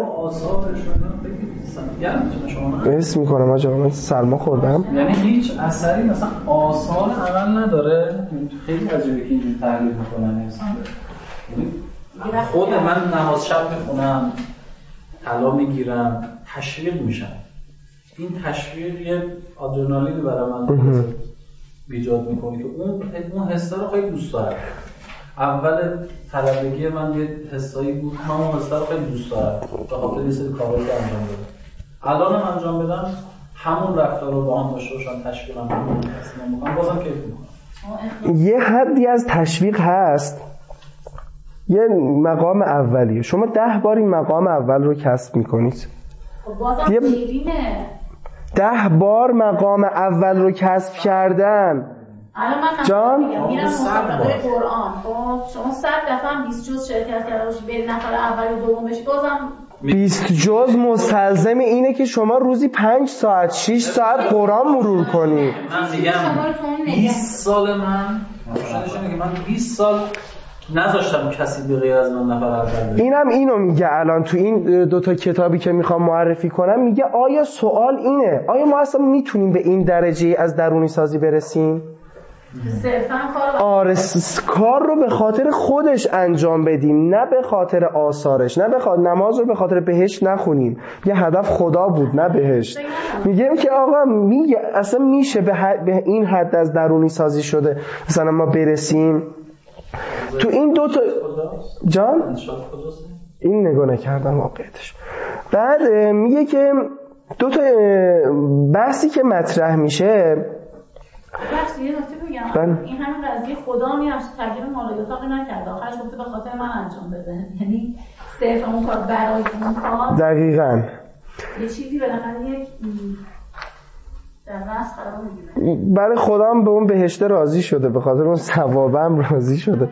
حس میکنم آجا من سرما خوردم، یعنی هیچ اثری مثلا آثار عمل نداره. خیلی عجیبه که اینجوری تحلیل میکنن انسان. خود من نماز شب میخونم، طلا میگیرم، تشویق میشم، این تشویق یه آدرنالین برای من ایجاد میکنه که اون حسا رو خیلی دوست دارم. اول طلبگی من یه حسایی بود، من اون حسا رو خیلی دوست دارم به خاطر یه سری کارهایی که انجام دادم. الانم انجام بدم همون رفتار رو با هم داشته باشم، تشویقم میکنم، بازم کیف میکنم. یه حدی از تشویق هست یه مقام اولیه، شما 10 بار این مقام اول رو کسب میکنید. بازم دیرینه. 10 بار مقام اول رو کسب کردن. الان من جان میرم مسابقه قرآن، خب شما 100 دفعه هم 20 جز شرکت کرده باشی، برید نفر اول و دوم بشی، بازم 20 جز مستلزم اینه که شما روزی 5 ساعت 6 ساعت قرآن مرور کنی. من میگم 20 سال من 20 سال نذاشتم کسی به غیر از من نفر اول. اینم اینو میگه الان تو این 2 تا کتابی که میخوام معرفی کنم، میگه آیا سوال اینه آیا ما اصلا میتونیم به این درجه از درونی سازی برسیم؟ کار رو به خاطر خودش انجام بدیم، نه به خاطر آثارش، نه نماز رو به خاطر بهشت نخونیم. یه هدف خدا بود نه بهشت. میگم که آقا اصلا میشه به این حد از درونی سازی شده مثلا ما برسیم؟ تو این 2 تا جان این نگاه نکردم واقعیتش. بعد میگه که 2 تا بحثی که مطرح میشه. بس یه نکته بگم، این همین قضیه خدا میرم تغییر مالایاتاقی نکرده، آخرش گفته به خاطر من انجام بده، یعنی صرف اون کار برای اون کار دقیقاً یه چیزی بالاخره یک در راست قرار میگیره. برای خدا هم به اون بهشت راضی شده، به خاطر اون ثوابه هم راضی شده.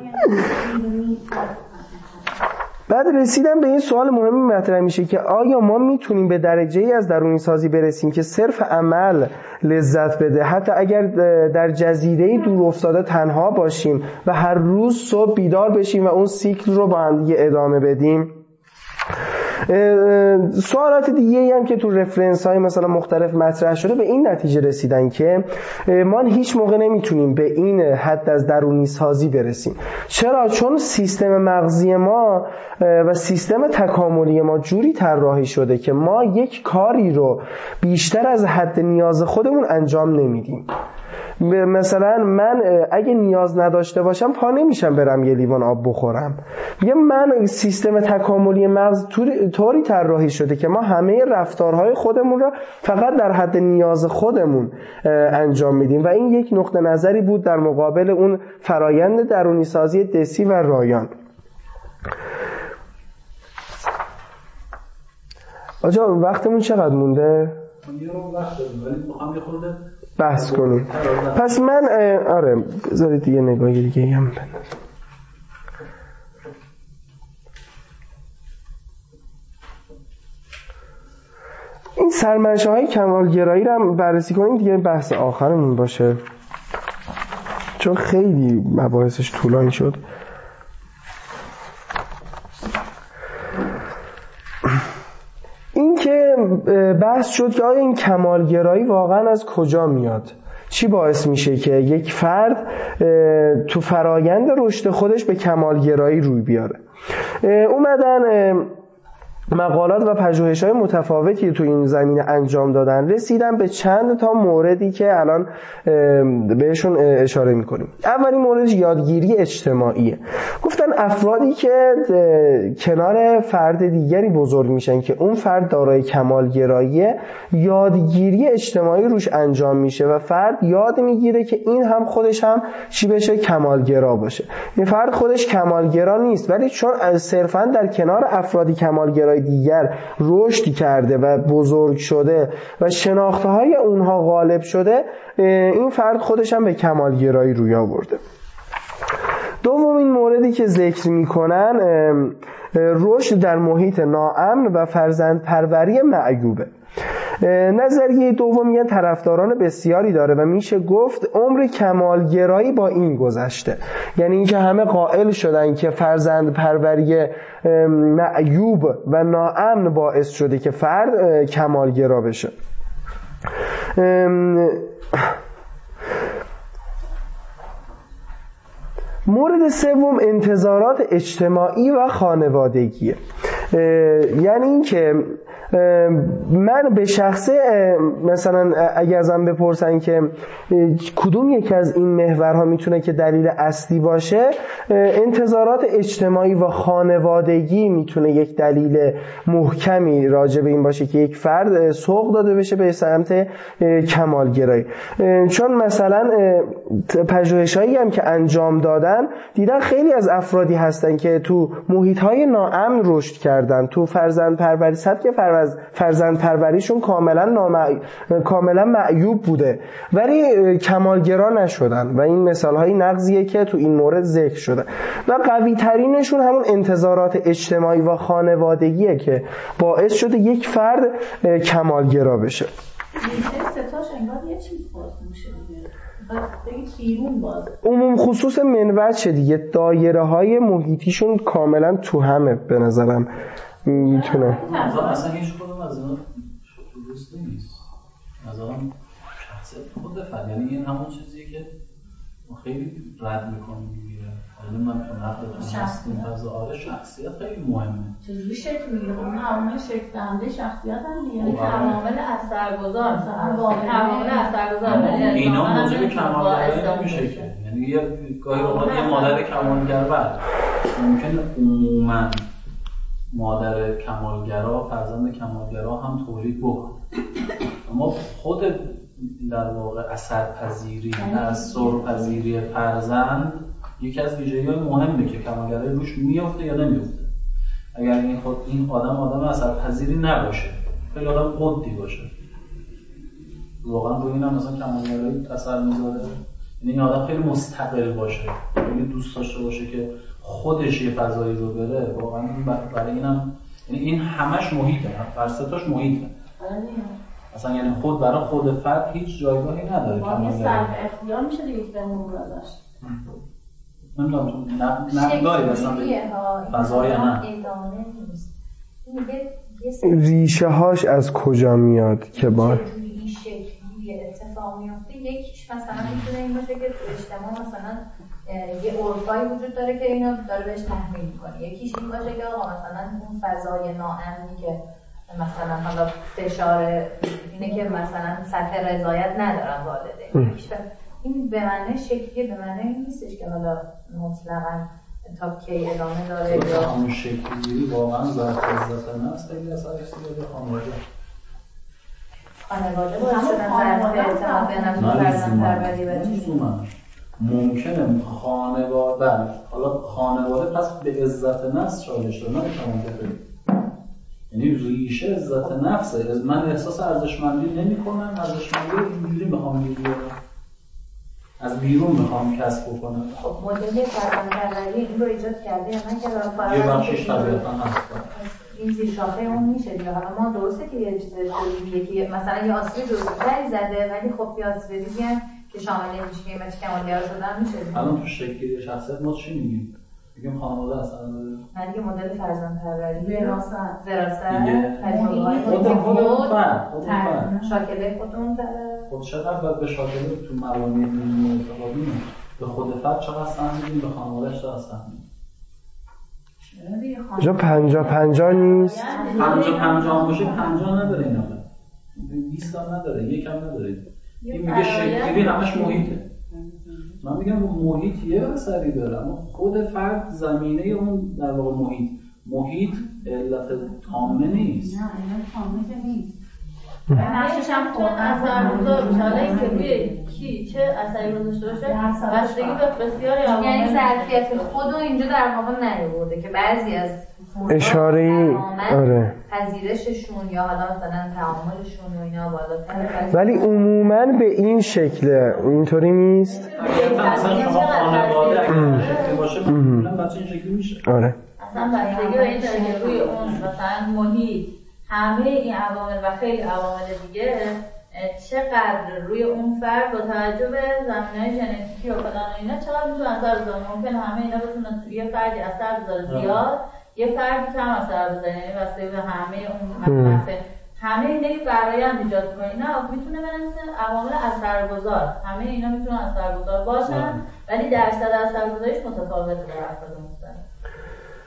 بعد رسیدم به این سوال مهمی مطرح میشه که آیا ما میتونیم به درجه‌ای از درونی سازی برسیم که صرف عمل لذت بده، حتی اگر در جزیره‌ای دور افتاده تنها باشیم و هر روز صبح بیدار بشیم و اون سیکل رو با هم دیگه ادامه بدیم؟ سوالات دیگه هم که تو رفرنس های مثلا مختلف مطرح شده به این نتیجه رسیدن که ما هیچ موقع نمیتونیم به این حد از درونی سازی برسیم. چرا؟ چون سیستم مغزی ما و سیستم تکاملی ما جوری طراحی شده که ما یک کاری رو بیشتر از حد نیاز خودمون انجام نمیدیم. مثلا من اگه نیاز نداشته باشم پا نمیشم برم یه لیوان آب بخورم. من سیستم تکاملی مغز طوری طراحی شده که ما همه رفتارهای خودمون رو فقط در حد نیاز خودمون انجام میدیم و این یک نقطه نظری بود در مقابل اون فرایند درونی سازی دسی و رایان. آجا وقتمون چقدر مونده؟ یه رو وقت داریم ولی میخوام یه خورده بحث کنیم. پس من آره بذارید دیگه نگاهی دیگه هم بندازم. این سرمنشأهای کمالگرایی رو هم بررسی کنیم دیگه، بحث آخرمون باشه چون خیلی مباحثش طولانی شد. این که بحث شد که آیا این کمالگرایی واقعا از کجا میاد؟ چی باعث میشه که یک فرد تو فرایند رشد خودش به کمالگرایی روی بیاره؟ اومدن مقالات و پژوهش‌های متفاوتی تو این زمینه انجام دادن، رسیدن به چند تا موردی که الان بهشون اشاره میکنیم. اولین مورد یادگیری اجتماعیه. گفتن افرادی که کنار فرد دیگری بزرگ میشن که اون فرد دارای کمالگراییه، یادگیری اجتماعی روش انجام میشه و فرد یاد میگیره که این هم خودش هم چی بشه؟ کمالگرا باشه. این فرد خودش کمالگرا نیست ولی چون صرفاً در کنار افرادی کمالگرا دیگر رشد کرده و بزرگ شده و شناخته های اونها غالب شده، این فرد خودش هم به کمالگرایی روی آورده. دومین موردی که ذکر میکنن رشد در محیط ناامن و فرزندپروری معیوبه. نظریه دوم میگن طرفداران بسیاری داره و میشه گفت عمر کمالگرایی با این گذشته، یعنی اینکه همه قائل شدن که فرزندپروری معیوب و ناامن باعث شده که فرد کمالگرا بشه. مورد سوم انتظارات اجتماعی و خانوادگیه. یعنی این که من به شخصه مثلا اگه ازم بپرسن که کدوم یکی از این محورها میتونه که دلیل اصلی باشه، انتظارات اجتماعی و خانوادگی میتونه یک دلیل محکمی راجع به این باشه که یک فرد سوق داده بشه به سمت کمالگرایی. چون مثلا پژوهش‌هایی هم که انجام دادن دیدن خیلی از افرادی هستن که تو محیط‌های ناامن رشد کردن، تو فرزندپروری سبک فرزندپروریشون کاملا معیوب بوده ولی کمالگرا نشدن و این مثال‌های نقضیه که تو این مورد ذکر شده و قوی ترینشون همون انتظارات اجتماعی و خانوادگیه که باعث شده یک فرد کمالگرا بشه. ستاش انگار یه چیز باز میشه بیرون باز عموم خصوص منوچه دیگه، دایره های محیطیشون کاملا تو همه به نظرم میتونه اصلا هیچ کدوم از اینا درست نیست. مثلا شخصیت خود فرد، یعنی این همون چیزیه که ما خیلی رد میکنیم دیگه. حالا من تو نقدتون هست این فضا آره شخصیت خیلی مهمه. چجوری شکل میگیره؟ اون عوامل شکل دهنده شخصیت هم دیگه، یعنی عوامل اثرگذار، عوامل اثرگذار اینا موجب کمالگرایی نمیشه که، یعنی یه گاهی اوقات یه مادر کمالگر بعد ممکنه عموما مادر کمالگرا فرزند کمالگرا هم تولید بکنه، اما خود در واقع اثرپذیری، تأثیرپذیری فرزند یکی از ویژگی‌های مهمه که کمالگرایی روش میفته یا نمیفته. اگر این آدم اثرپذیری نباشه، خیلی آدم قدی باشه، واقعا روی اینم مثلا کمالگرایی اثر میذاره. یعنی این آدم خیلی مستقل باشه، خیلی دوست داشته باشه که خودش یه فضایی رو بره، واقعا برای اینم یعنی این همش محیطه، هر ستاش محیطه. اصلا یعنی خود برای خود فرد هیچ جایگاهی نداره. واقعا صرف اختیار میشه دیگه که بهمون داشت. نمیدونم تو داری مثلا فضای نه ادامه نیست. ریشه هاش از کجا میاد که بار این شکلی اتفاق میفته؟ یکیش مثلا میتونه این باشه که تو اجتماع مثلا یه عرفایی وجود داره که اینو داره بهش تحمیل میکنه. یکیش این باشه که آقا مثلا اون فضای ناامنی که مثلا حالا فشار اینه که مثلا سطح رضایت ندارن والدین. این به معنی شکلی به معنی این نیستش که حالا مطلقاً تا کی ادامه داره یا همون شکلی واقعا ذات عزت نفس خیلی اثر داره. خانواده باعث شدن ضعف اعتماد به نفس فرزندپروری بچه. ممکنه خانواده پس به عزت نفس چالش داره، نه کمالگرایی. یعنی ریشه عزت نفسه. من احساس ارزشمندی نمی‌کنم، ارزشمندی رو اینجوری می‌خوام بگیرم، از بیرون می‌خوام کسب بکنم. خب مدل فرزندپروری این رو ایجاد کرده یا نه که یه بخشش طبیعتاً هست. این زیر شاخه اون میشه دیگه. حالا ما درسته که یه چیز دیگه که مثلا یه آسیب جزئی‌تری زده ولی خب یه آسیب دیگه که شامل میشه که بچه کمالگرا شدن میشه. الان تو شکلی شخصیت ما چی میگیم؟ میگیم خانواده اصلا من دیگه مدل فرزندپروری وراثت خود شاکله خودمون داره. خود چقدر باید به شاکله تو موانع اعتقادی به خود فرد چقدر سهم میدیم، به خانواده‌اش چقدر سهم میدیم. جا 50-50 نیست. 50-50 باشه 50 نداره این آدم. 20 هم نداره، یک هم نداره. این میگه شکلی همش محیطه. من میگم محیط یه اثری داره، اما خود فرد زمینه اون در واقع محیط علت تامه نیست. نه علت تامه نیست. نقشش هم خود اثرگذار باشه. حالا اینکه روی کی چه اثری گذاشته باشه بستگی به بسیاری عوامل. یعنی ظرفیت خودو اینجا در واقع نیاورده که بعضی از اشاره‌ای آره پذیرششون یا حالا مثلا تعاملشون و اینا بالاتره، ولی عموماً به این شکله. اینطوری نیست؟ مثلا شما خانواده اگه شکلی باشه بچه این شکلی میشه. آره اصلا بستگی به این داره که روی اون مثلا محیط همه این عوامل و خیلی عوامل دیگه چقدر روی اون فرد با توجه به زمینه‌های ژنتیکی و فلان و اینا چقدر میتونه اثر بذاره. ممکنه همه اینا بتونه توی یه فردی اثر بذاره زیاد، یه فردی کم اثر بذاره. یعنی بستگی به همه اون مثلا همه اینا یه فرآیند ایجاد کنه. اینا میتونه بنویسه عوامل اثرگذار. همه اینا میتونن اثرگذار باشن ولی درصد اثرگذاریش متفاوته در افراد مختلف.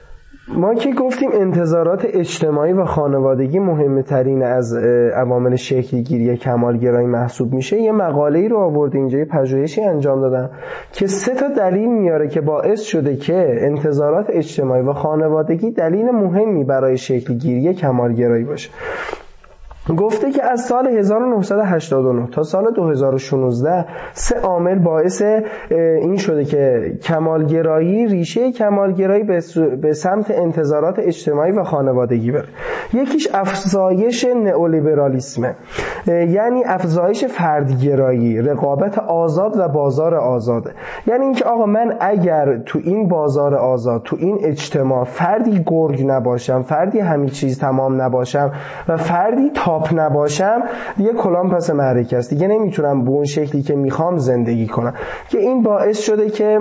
ما که گفتیم انتظارات اجتماعی و خانوادگی مهمترین از عوامل شکل‌گیری کمالگرایی محسوب میشه، یه مقاله‌ای رو آورده اینجا، یه پژوهشی انجام دادن که 3 تا دلیل میاره که باعث شده که انتظارات اجتماعی و خانوادگی دلیل مهمی برای شکل‌گیری کمالگرایی باشه. گفته که از سال 1989 تا سال 2016 3 عامل باعث این شده که ریشه کمالگرایی به سمت انتظارات اجتماعی و خانوادگی بره. یکیش افزایش نئولیبرالیسمه، یعنی افزایش فردگرایی، رقابت آزاد و بازار آزاده. یعنی اینکه آقا من اگر تو این بازار آزاد، تو این اجتماع فردی گرگ نباشم، فردی همه چیز تمام نباشم و فردی تاپ نباشم، دیگه کلام پس معرکه است، دیگه نمیتونم به اون شکلی که میخوام زندگی کنم. که این باعث شده که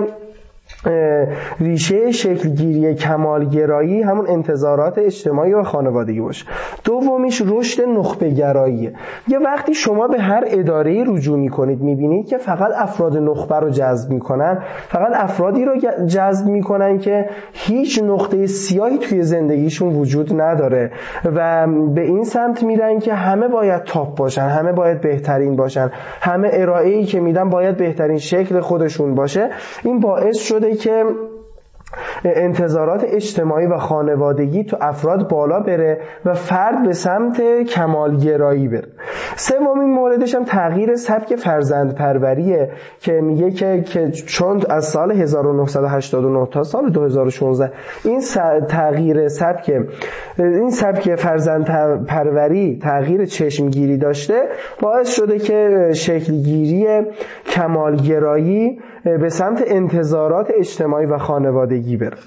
ریشه شکلگیری کمالگرایی همون انتظارات اجتماعی و خانوادگی باشه. دومیش رشد نخبه گراییه. یه وقتی شما به هر اداره‌ای رجوع میکنید میبینید که فقط افراد نخبه رو جذب میکنن، فقط افرادی رو جذب میکنن که هیچ نقطه سیاهی توی زندگیشون وجود نداره و به این سمت میرن که همه باید تاپ باشن، همه باید بهترین باشن، همه ارائه‌ای که میدن باید بهترین شکل خودشون باشه. این باعث شده که انتظارات اجتماعی و خانوادگی تو افراد بالا بره و فرد به سمت کمالگرایی بره. سومین موردش هم تغییر سبک فرزندپروریه که میگه که چون از سال 1989 تا سال 2016 این تغییر سبک فرزندپروری تغییر چشمگیری داشته، باعث شده که شکلگیری کمالگرایی به سمت انتظارات اجتماعی و خانوادگی بره.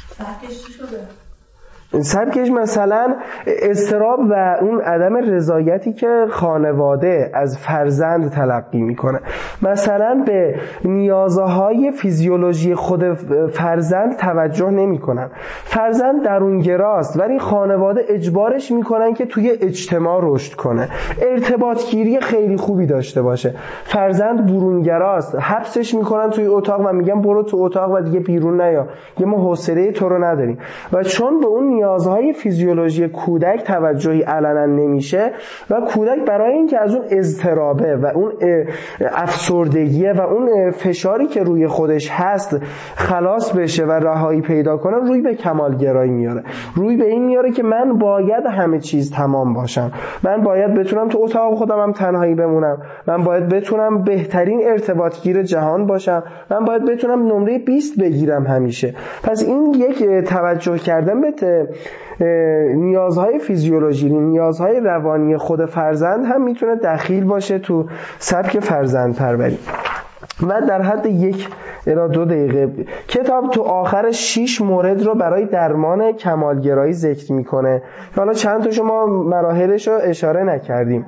سبکش مثلا اضطراب و اون عدم رضایتی که خانواده از فرزند تلقی میکنه، مثلا به نیازهای فیزیولوژی خود فرزند توجه نمیکنن. فرزند درونگراست ولی خانواده اجبارش میکنن که توی اجتماع رشد کنه، ارتباطگیری خیلی خوبی داشته باشه. فرزند برونگراست، حبسش میکنن توی اتاق و میگن برو تو اتاق و دیگه بیرون نیا، یه ما حوصله تو رو نداریم. و چون به اون نیازهای فیزیولوژی کودک توجهی علنا نمیشه و کودک برای اینکه از اون اضطرابه و اون افسردگیه و اون فشاری که روی خودش هست خلاص بشه و رهایی پیدا کنه، روی به کمالگرایی میاره، روی به این میاره که من باید همه چیز تمام باشم، من باید بتونم تو اتاق خودم هم تنهایی بمونم، من باید بتونم بهترین ارتباطگیر جهان باشم، من باید بتونم نمره 20 بگیرم همیشه. پس این یک توجه کردن به نیازهای فیزیولوژی، نیازهای روانی خود فرزند هم میتونه دخیل باشه تو سبک فرزندپروری. و در حد 1 الی 2 دقیقه کتاب تو آخر 6 مورد رو برای درمان کمالگرایی ذکر میکنه. حالا چند تا شما مراحلش رو اشاره نکردیم.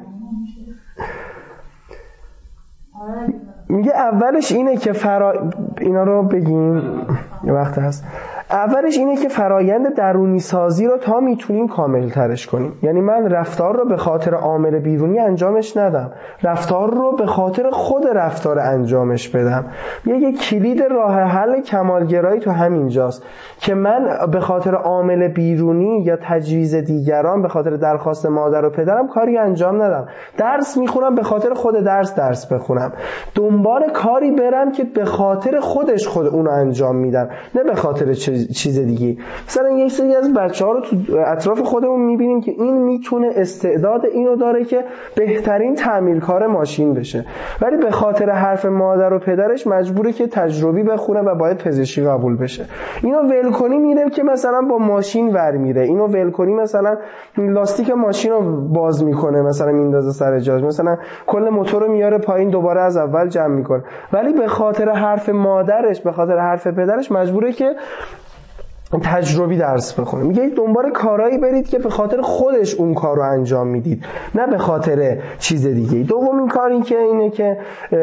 میگه اولش اینه که اینا رو بگیم یه وقت هست. اولش اینه که فرایند درونی سازی رو تا میتونیم کامل ترش کنیم. یعنی من رفتار رو به خاطر عامل بیرونی انجامش ندم، رفتار رو به خاطر خود رفتار انجامش بدم. یک کلید راه حل کمالگرایی تو همین جاست که من به خاطر عامل بیرونی یا تجویز دیگران، به خاطر درخواست مادر و پدرم کاری انجام ندم. درس میخونم به خاطر خود درس بخونم، دنبال کاری برم که به خاطر خود اونو انجام میدم، نه به خاطر چیز دیگه. مثلا یک سری از بچه‌ها رو تو اطراف خودمون میبینیم که این میتونه استعداد اینو داره که بهترین تعمیرکار ماشین بشه، ولی به خاطر حرف مادر و پدرش مجبوره که تجربی بخونه و باید پزشکی قبول بشه. اینو ولکنی میره که مثلا با ماشین ور میره، اینو ولکنی مثلا لاستیک ماشین رو باز میکنه، مثلا میندازه سر جاش، مثلا کل موتور رو میاره پایین دوباره از اول جمع میکنه، ولی به خاطر حرف مادرش، به خاطر حرف پدرش مجبوره که تجربی درس بخونه. میگه دنبال کارایی برید که به خاطر خودش اون کار رو انجام میدید، نه به خاطر چیز دیگه. دومین کاری که اینه که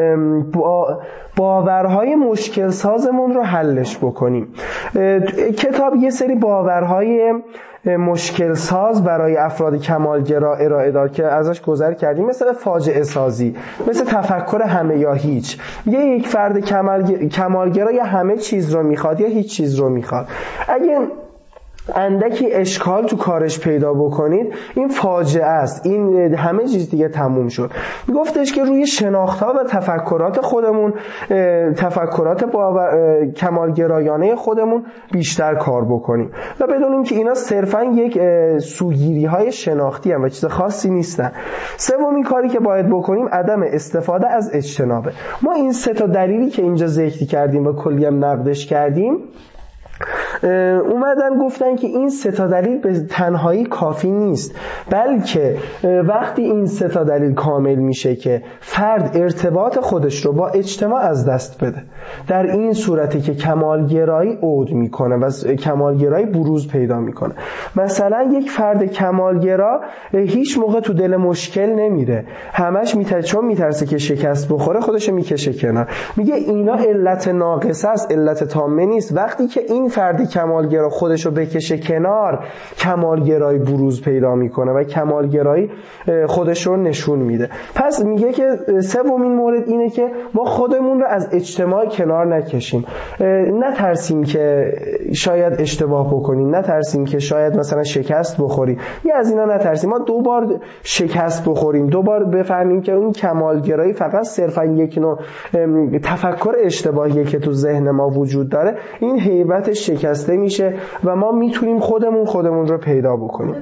باورهای مشکل سازمون رو حلش بکنیم. کتاب یه سری باورهای مشکل ساز برای افراد کمالگرا ارائه داد که ازش گذر کردیم، مثل فاجعه سازی، مثل تفکر همه یا هیچ. یک فرد کمالگرا یا همه چیز رو میخواد یا هیچ چیز رو میخواد. اگه اندکی اشکال تو کارش پیدا بکنید این فاجعه است، این همه چیز دیگه تموم شد. گفتش که روی شناخت‌ها و تفکرات خودمون، تفکرات کمالگرایانه خودمون بیشتر کار بکنیم و بدونیم که اینا صرفاً یک سوگیری‌های شناختی هستند و چیز خاصی نیستن. سومین کاری که باید بکنیم عدم استفاده از اجتنابه. ما این سه تا دلیلی که اینجا ذکر کردیم و کلی هم نقدش کردیم اومدن گفتن که این سه تا دلیل به تنهایی کافی نیست، بلکه وقتی این سه تا دلیل کامل میشه که فرد ارتباط خودش رو با اجتماع از دست بده، در این صورتی که کمالگرایی عود میکنه و کمالگرایی بروز پیدا میکنه. مثلا یک فرد کمالگرا هیچ موقع تو دل مشکل نمیره، همش چون میترسه که شکست بخوره خودش میکشه کنار، میگه اینا علت ناقصه است، علت تامه نیست. وقتی که این فردی کمالگرا خودشو بکشه کنار، کمالگرایی بروز پیدا میکنه و کمالگرایی خودش رو نشون میده. پس میگه که سومین مورد اینه که ما خودمون رو از اجتماع کنار نکشیم، نترسیم که شاید اشتباه بکنیم، نترسیم که شاید مثلا شکست بخوریم، یا از اینا نترسیم. ما دوبار شکست بخوریم، دوبار بفهمیم که اون کمالگرایی فقط صرفا یک نوع تفکر اشتباهیه که تو ذهن ما وجود داره، این هیبتش شکسته میشه و ما میتونیم خودمون رو پیدا بکنیم.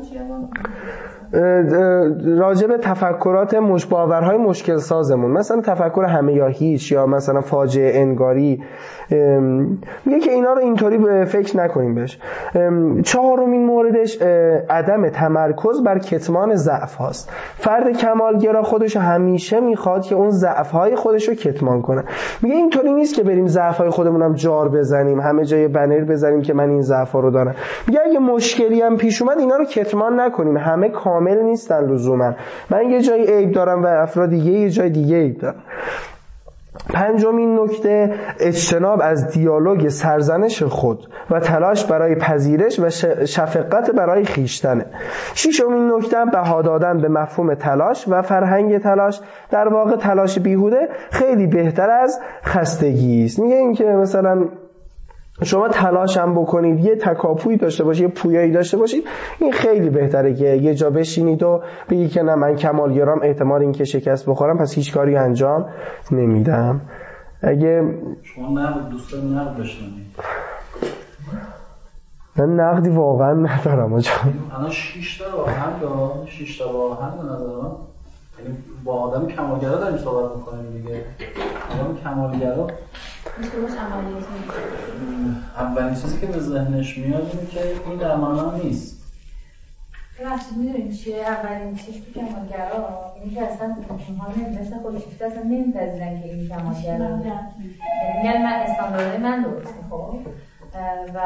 راجع به تفکرات باورهای مشکل سازمون، مثلا تفکر همه یا هیچ، یا مثلا فاجعه انگاری، میگه که اینا رو اینطوری فکر نکنیم بهش. چهارمین موردش عدم تمرکز بر کتمان ضعف هاست. فرد کمالگرا خودش همیشه میخواد که اون ضعف های خودش رو کتمان کنه. میگه اینطوری نیست که بریم ضعف های خودمون هم جار بزنیم، همه جای بنر بزنیم که من این ضعف ها رو دارم. میگه اگه مشکلی هم پیش اومد اینا رو کتمان نکنیم، همه کامل نیستن لزوما، من یه جای عیب دارم و افراد دیگه یه جای دیگه عیب دارن. پنجمین نکته اجتناب از دیالوگ سرزنش خود و تلاش برای پذیرش و شفقت برای خویشتنه. ششمین نکته بها دادن به مفهوم تلاش و فرهنگ تلاش. در واقع تلاش بیهوده خیلی بهتر از خستگی است. میگه این که مثلا شما تلاش هم بکنید، یه تکاپویی داشته باشید، یه پویایی داشته باشید، این خیلی بهتره که یه جا بشینید و بگی که نه من کمالگرام، احتمال این که شکست بخورم پس هیچ کاری انجام نمیدم. اگه شما نقد دوستان نقد بشنید، من نقدی واقعا ندارم آجا. الان 6 تا آهنگ دارم، 6 تا آهنگ به نظر من، یعنی با آدم کمالگرا داریم صحبت می‌کنیم دیگه. آدم کمالگرا اولین چیزی که به ذهنش میاد اینه که این در معنا نیست. ببخشید میدونید چیه اولین چیز که کمالگرا اینه که اصلا اونها مثل خودشیفته اصلا نمیپذیرن که این کمالگرا، میگن من استانداردهای من درسته. خب و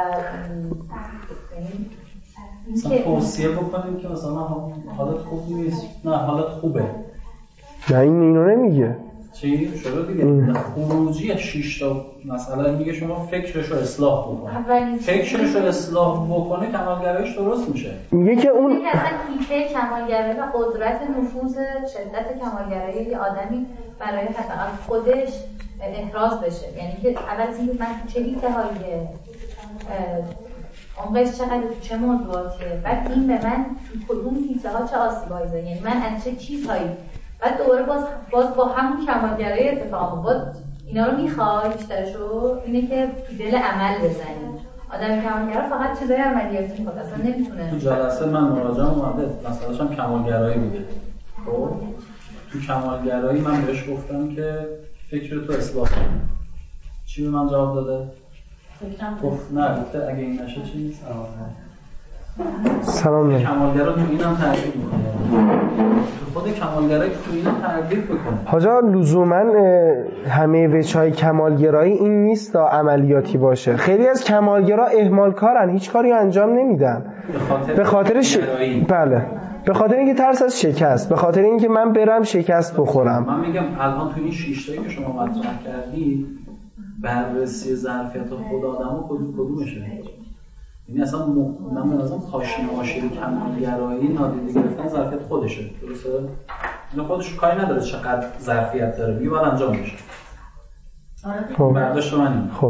مثلا توصیه بکنیم که مثلا حالت خوب نیست، نه حالت خوبه، نه اینو نمیگه. چی؟ شده دیگه خروجی 6 تا مثلا میگه شما فکرشو اصلاح بکنه، فکرشو اصلاح بکنه کمالگراییش درست میشه. میگه که اون اصلا کیفه کمالگرایی و قدرت نفوذ شدت کمالگرایی یه آدمی برای حداقل خودش احراز بشه، یعنی که اول از اینکه من چه حیطه‌های عمقش چقدر، چه موضوعاتیه، بعد این به من کدوم حیطه‌ها چه آسیبایی زده، یعنی من از چه چیزهایی، بعد دوباره باز با همون کمالگرایی اتفاق باز اینا رو میخوای بیشترشو اینه که تو دل عمل بزنی. آدم کمالگرا فقط چیزای عملیاتی میخواد، اصلا نمیتونه. تو جلسه من مراجعه‌ام اومده مثلا هم کمالگرایی بوده. خب تو کمالگرایی من بهش گفتم که فکر تو اصلاح کن. چی به من جواب داده؟ گفت نه، گفته اگه این نشه چی نیست. سلام نه. کمالگرا تو اینم تغییر میکنه. تو خود کمالگرایی تو اینم تغییر بکنه. حاجا لزوما همه وجهای کمالگرایی این نیست تا عملیاتی باشه. خیلی از کمالگرا اهمال کارن، هیچ کاری انجام نمیدن. به خاطر بله. به خاطر اینکه ترس از شکست، به خاطر اینکه من برم شکست بخورم. من میگم الان تو این 6 تایی که شما مطرح کردید بررسی ظرفیت خود آدمو کدومشه؟ یعنی اصلا من به نظرم کاشی کمالگرایی نادیده گرفتن ظرفیت خودشه، درسته؟ این خودش کاری نداره چقدر ظرفیت داره، میگه باید انجام بشه. خب برداشت من این. خب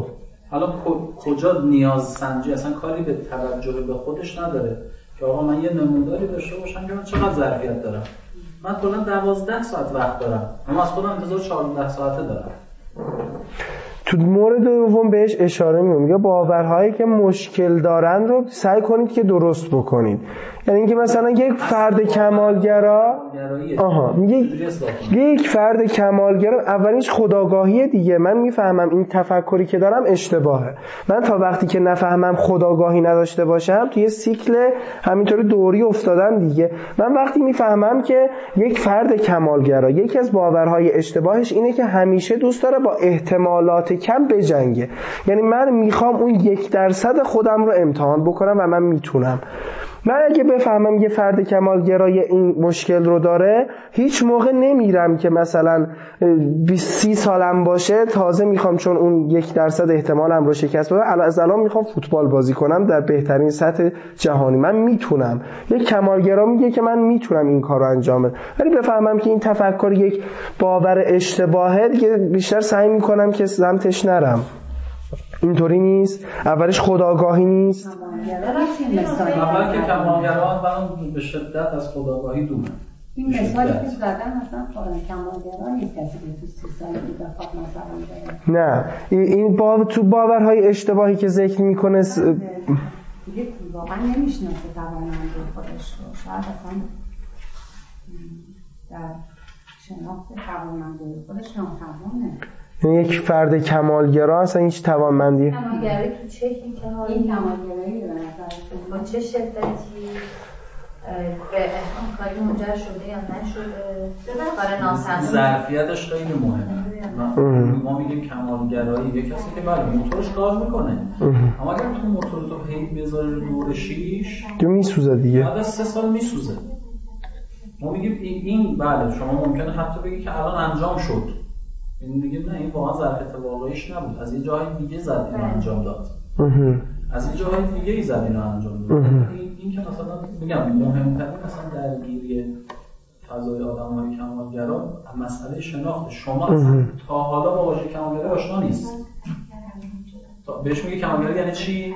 حالا کجا نیاز سنجی اصلا کاری به توجه به خودش نداره که آقا من یه نموداری داشته باشم که من چقدر ظرفیت دارم. من کلا 12 ساعت وقت دارم، اما از خودم انتظار 14 ساعته دارم. تو مورد دوم بهش اشاره میگم، یا باورهایی که مشکل دارن رو سعی کنید که درست بکنید. یعنی اینکه مثلا یک فرد کمالگرا میگه یک فرد کمالگرا اولش خودآگاهی دیگه. من میفهمم این تفکری که دارم اشتباهه. من تا وقتی که نفهمم خودآگاهی نداشته باشم توی سیکل همینطوری دوری افتادم دیگه. من وقتی میفهمم که یک فرد کمالگرا یکی از باورهای اشتباهش اینه که همیشه دوست داره با احتمالات کم بجنگه. یعنی من میخوام اون 1% خودم رو امتحان بکنم و من میتونم. من اگه بفهمم یه فرد کمالگرای این مشکل رو داره، هیچ موقع نمیرم که مثلا 20-30 سالم باشه تازه میخوام چون اون 1% احتمالم رو شکست بدم از الان میخوام فوتبال بازی کنم در بهترین سطح جهانی. من میتونم. یک کمالگرا میگه که من میتونم این کار رو انجام بدم، ولی بفهمم که این تفکر یک باور اشتباهه دیگه بیشتر سعی میکنم که سمتش نرم. اینطوری نیست؟ اولش خودآگاهی نیست؟ اول که کمالگرا برام به شدت از خودآگاهی دوره. این مثالی که زدن مثلا کمالگرا نیست کسی که تو 30 سال دیگه بخواد مثلا نه این تو باورهای اشتباهی که ذکر میکنه دیگه واقعا نمیشناسه توانمندی خودش رو. شاید اصلا در شناخت توانمندی خودش ناتوانه. یک فرد کمالگرا اصلا هیچ توانمندی کمالگرایی تو چه این کمالگرایی به نظرتون با چه شدتی به کاری منجر شده یا نشده؟ کار ناسنجیده ظرفیتش خیلی مهمه. ما میگیم کمالگرایی یه کسی که بله موتورش کار میکنه، اما اگر تو موتور تو هی بذاری رو دور 6 تو میسوزه دیگه، بعد از 3 سال میسوزه. ما میگیم این بله شما ممکنه حتی بگی که الان انجام شد، این دیگه نه این واقعا ظرفیت واقعیش نبود، از یه جای دیگه زد اینو انجام داد، از یه جای دیگه ای زد اینو انجام داد. این که مثلا میگم مهمترین مثلا درگیری فضای آدم‌های کمالگرا مسئله شناخت. شما اصلا تا حالا با واژه کمالگرا آشنا نیست. بهش میگی کمالگرا یعنی چی؟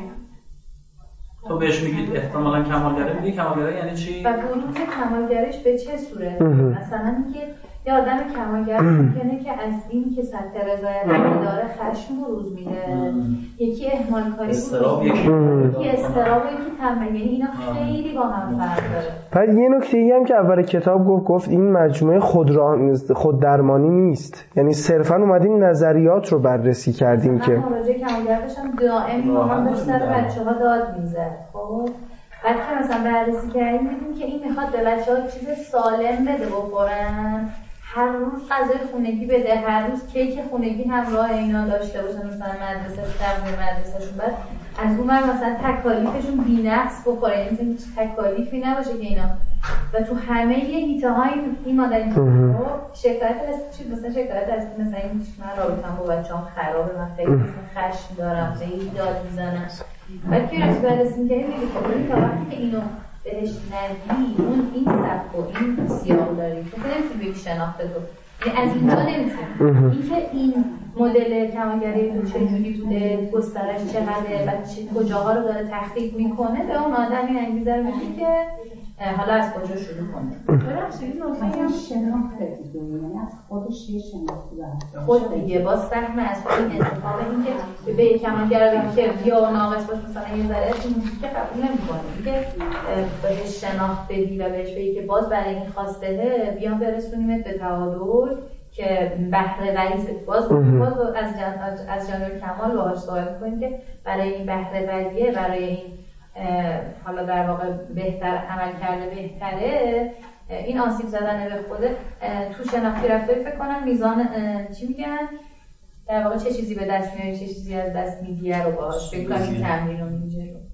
تو بهش میگید احتمالاً کمالگرا، میگی کمالگرا یعنی چی؟ و بروز کمالگرایش به چه صورت؟ مثلا اینکه یه آدم کمالگر ممکنه که از این که سطح رضایت داره خشم بروز میده، یکی اهمال کاری استراب، یکی استراب، یکی تنبلی. یعنی اینا خیلی با هم فرق داره. بعد یه نکته‌ای هم که اول کتاب گفت این مجموعه خوددرمانی نیست. یعنی صرفاً اومدیم نظریات رو بررسی کردیم که مراجع کمالگر داشتم دائم با هم داشت سر بچه‌ها داد میزد. خب بعد که مثلا بررسی کردیم دیدیم که این میخواد به بچه‌ها چیز سالم بده بخورن، هر روز غذای خونگی بده، هر روز کیک خونگی همراه اینا داشته باشن مثلا مدرسه تغذیه مدرسه‌شون. بعد از اون مثلا تکالیفشون بی‌نقص بخوره، یعنی تکالیفی نباشه که اینا و تو همه حیطه‌های این مادر شکایت از چی مثلا شکایت از مثلا این من رابطه‌ام با بچه‌ام خرابه، من خیلی خشم دارم، خیلی داد میزنم. بعد که رسول بررسی که میگه که تا وقتی که اینو بهش ندی اون این سبک و این سیاه داری تو نمیتونی بگی شناخت تو، یعنی از اینجا نمیتونی اینکه این مدل کمالگرایی تو چجوری بوده، گسترش چقدره و کجاها رو داره تخریب میکنه به اون آدم این انگیزه رو میده که حالا از کجا شروع کنه. ببخشید نکته هم شناخت دیگه، یعنی از خودش یه شناختی داره خود دیگه با سهم از این انتخاب این که به کمالگرایی که بیا ناقص باش مثلا یه ذره این که قبول نمی‌کنه دیگه بهش شناخت بدی و بهش بگی که باز برای این خواسته بیام برسونیمت به تعادل که بهره وری باز از جانب کمال باهاش صحبت کنیم که برای این بهره وریه، برای این حالا در واقع بهتر عمل کرده بهتره، این آسیب زدن به خوده تو شناختی رفتاری فکر کنم میزان چی میگن در واقع چه چیزی به دست میاری چه چیزی از دست میگیره رو باهاش فکر کنم تمرین رو میگیره رو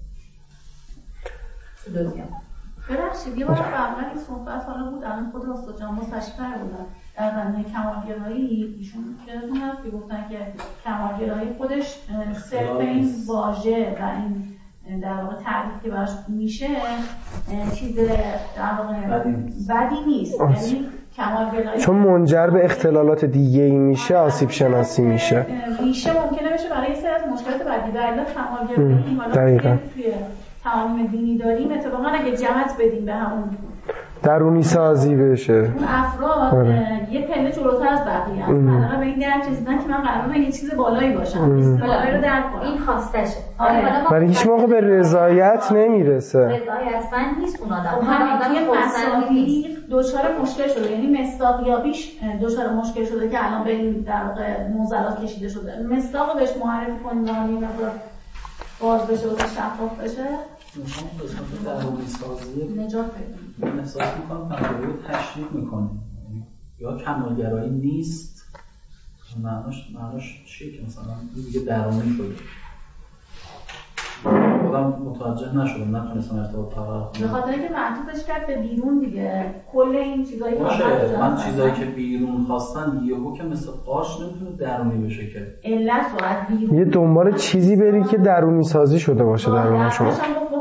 تو دوزیم. ببخشید یه بار قبلا این صحبت حالا بود الان خود استاد جان مستشفر بودن در زمینه کمالگرایی، ایشون یادتون هست که گفتن که کمالگرایی خودش صرف این واژه و این در واقع تعریف که براش میشه چیز در واقع بدی نیست، یعنی کمالگرایی چون منجر به اختلالات دیگه ای میشه آسیب شناسی میشه. ریشه ممکنه بشه برای سری از مشکلات بعدی. در علت کمالگرایی دقیقاً توی تعالیم دینی داریم اتفاقا اگه جهت بدیم به همون درونی سازی بشه، اون افراد یه پله جلوتر از بقیه هستن. حالا به این درک رسیدن که من قراره یه چیز بالایی باشم، بالایی رو درک کنم. این خواستشه. ولی هیچ موقع به رضایت نمیرسه. رضایتمند نیست اون آدم. همین مسائلی دچار مشکل شده، یعنی مصداقیابیش دچار مشکل شده که الان به این در واقع معضلات کشیده شده. مصداق بهش معرفی کنیم و این مقدار باز بشه و شفاف بشه. مثلا قسمت درونی سازی نجات بدیم. من احساس میکنم تمایل رو تشدید میکنه، یا کمالگرایی نیست. معناش چیه که مثلا دیگه درونی شده؟ خودم متوجه نشدم، نتونستم ارتباط برقرار کنم. به خاطر اینکه معطوفش کرد به بیرون دیگه. کل این چیزایی که من چیزایی که بیرون خواستن یهو که مثل قاش نمیتونه درونی بشه که. علت رو بیرون. یه دنبال چیزی بری که درونی سازی شده باشه درون شما.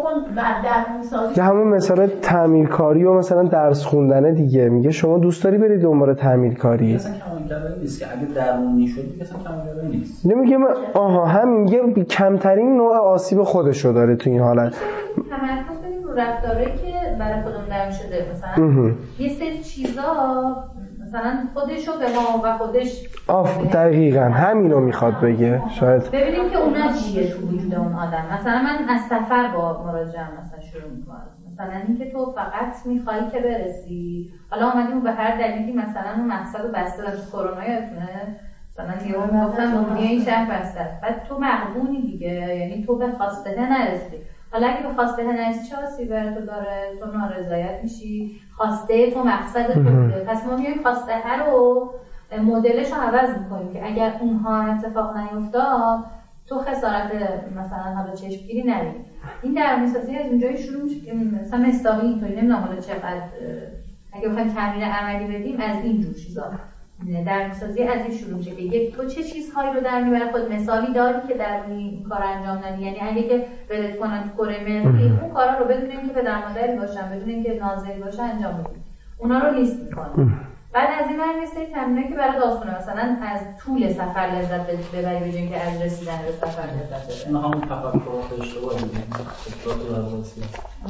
یه همون مثلا تعمیرکاری و مثلا درس خوندن دیگه، میگه شما دوست داری بری دنبال تعمیرکاری. اصلا کمالگرایی نیست که اگه درونی شدی اصلا کمالگرایی نیست. نمیگه همین میگه کمترین نوع آسیب خودشو داره تو این حالت. تمرکز کنیم رو رفتارهایی که برای خودمون درون شده. مثلا یه سری چیزا مثلا خودشو به ما و خودش دقیقاً همینو میخواد بگه. شاید ببینیم که اونا چیه تو وجود اون آدم. مثلا من از سفر با مراجعه مثلا شروع میکنم، مثلا اینکه تو فقط میخوای که برسی، حالا اومدیم به هر دلیلی مثلا اون مقصد رو بسته داشت، کرونا یادتونه مثلا یهو گفتن مدیریت این شهر بسته است، بعد تو مغبونی دیگه، یعنی تو به خواسته نرسی. حالا اگه به خواسته نرسی چه آسیبی برای تو داره؟ تو نارضایت میشی، خواسته تو مقصد تو بوده. پس ما میایم خواسته رو مدلش رو عوض میکنیم که اگر اونها اتفاق نیفتاد تو خسارت مثلا حالا چشمگیری نری. این درونی‌سازی از اونجایی شروع میشه که مثلا مصداقی اینطوری نمیدونم حالا چقدر اگه بخوایم تمرین عملی بدیم از این جور چیزا درونی‌سازی از این شروع میشه که تو چه چیزهایی رو در میبره خود مثالی داری که در این کار انجام ندی. یعنی اگه که ولت کنن تو کره مریخ اون کارا رو بدون اینکه پدر مادری باشن، بدون اینکه ناظری باشن انجام بدی، اونا رو لیست می‌کنی. بعد از این ور میسته تمرینایی که برات آسونه، مثلا از طول سفر لذت ببری به جای اینکه از رسیدن به سفر لذت ببری. نه همون تفکرات اشتباهی دیگه. تفکرات درواسی.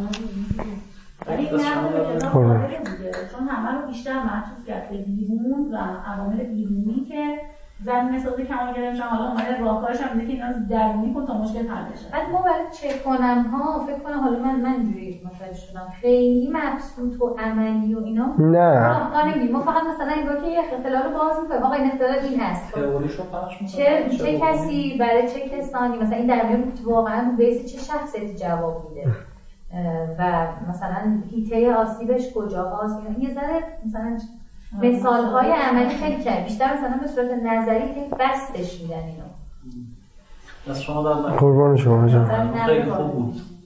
ولی این نقطه بوده چون همه رو بیشتر معطوف کرد به بیرون و عوامل بیرونی که زمین سازی کمالگرایی میشن. حالا اومده راهکارش هم میگه که اینا درونی کن تا مشکل حل بشه. بعد ما برای چک کنم ها فکر کنم حالا من اینجوری متوجه شدم خیلی مبسوط و عملی و اینا نه ما فقط مثلا انگار که یه اختلال رو باز می‌کنیم آقا این اختلال این هست، تئوریشو پخش می‌کنه. چه کسی برای چه کسانی مثلا این در میون واقعا بیس چه شخصیتی جواب میده و مثلا هیته آسیبش کجاهاست. یه ذره مثلا مثال‌های عملی خیلی کم، بیشتر مثلا به صورت نظری خیلی بستش میدن اینو. از شما در قربان شما جان. خیلی خوب بود.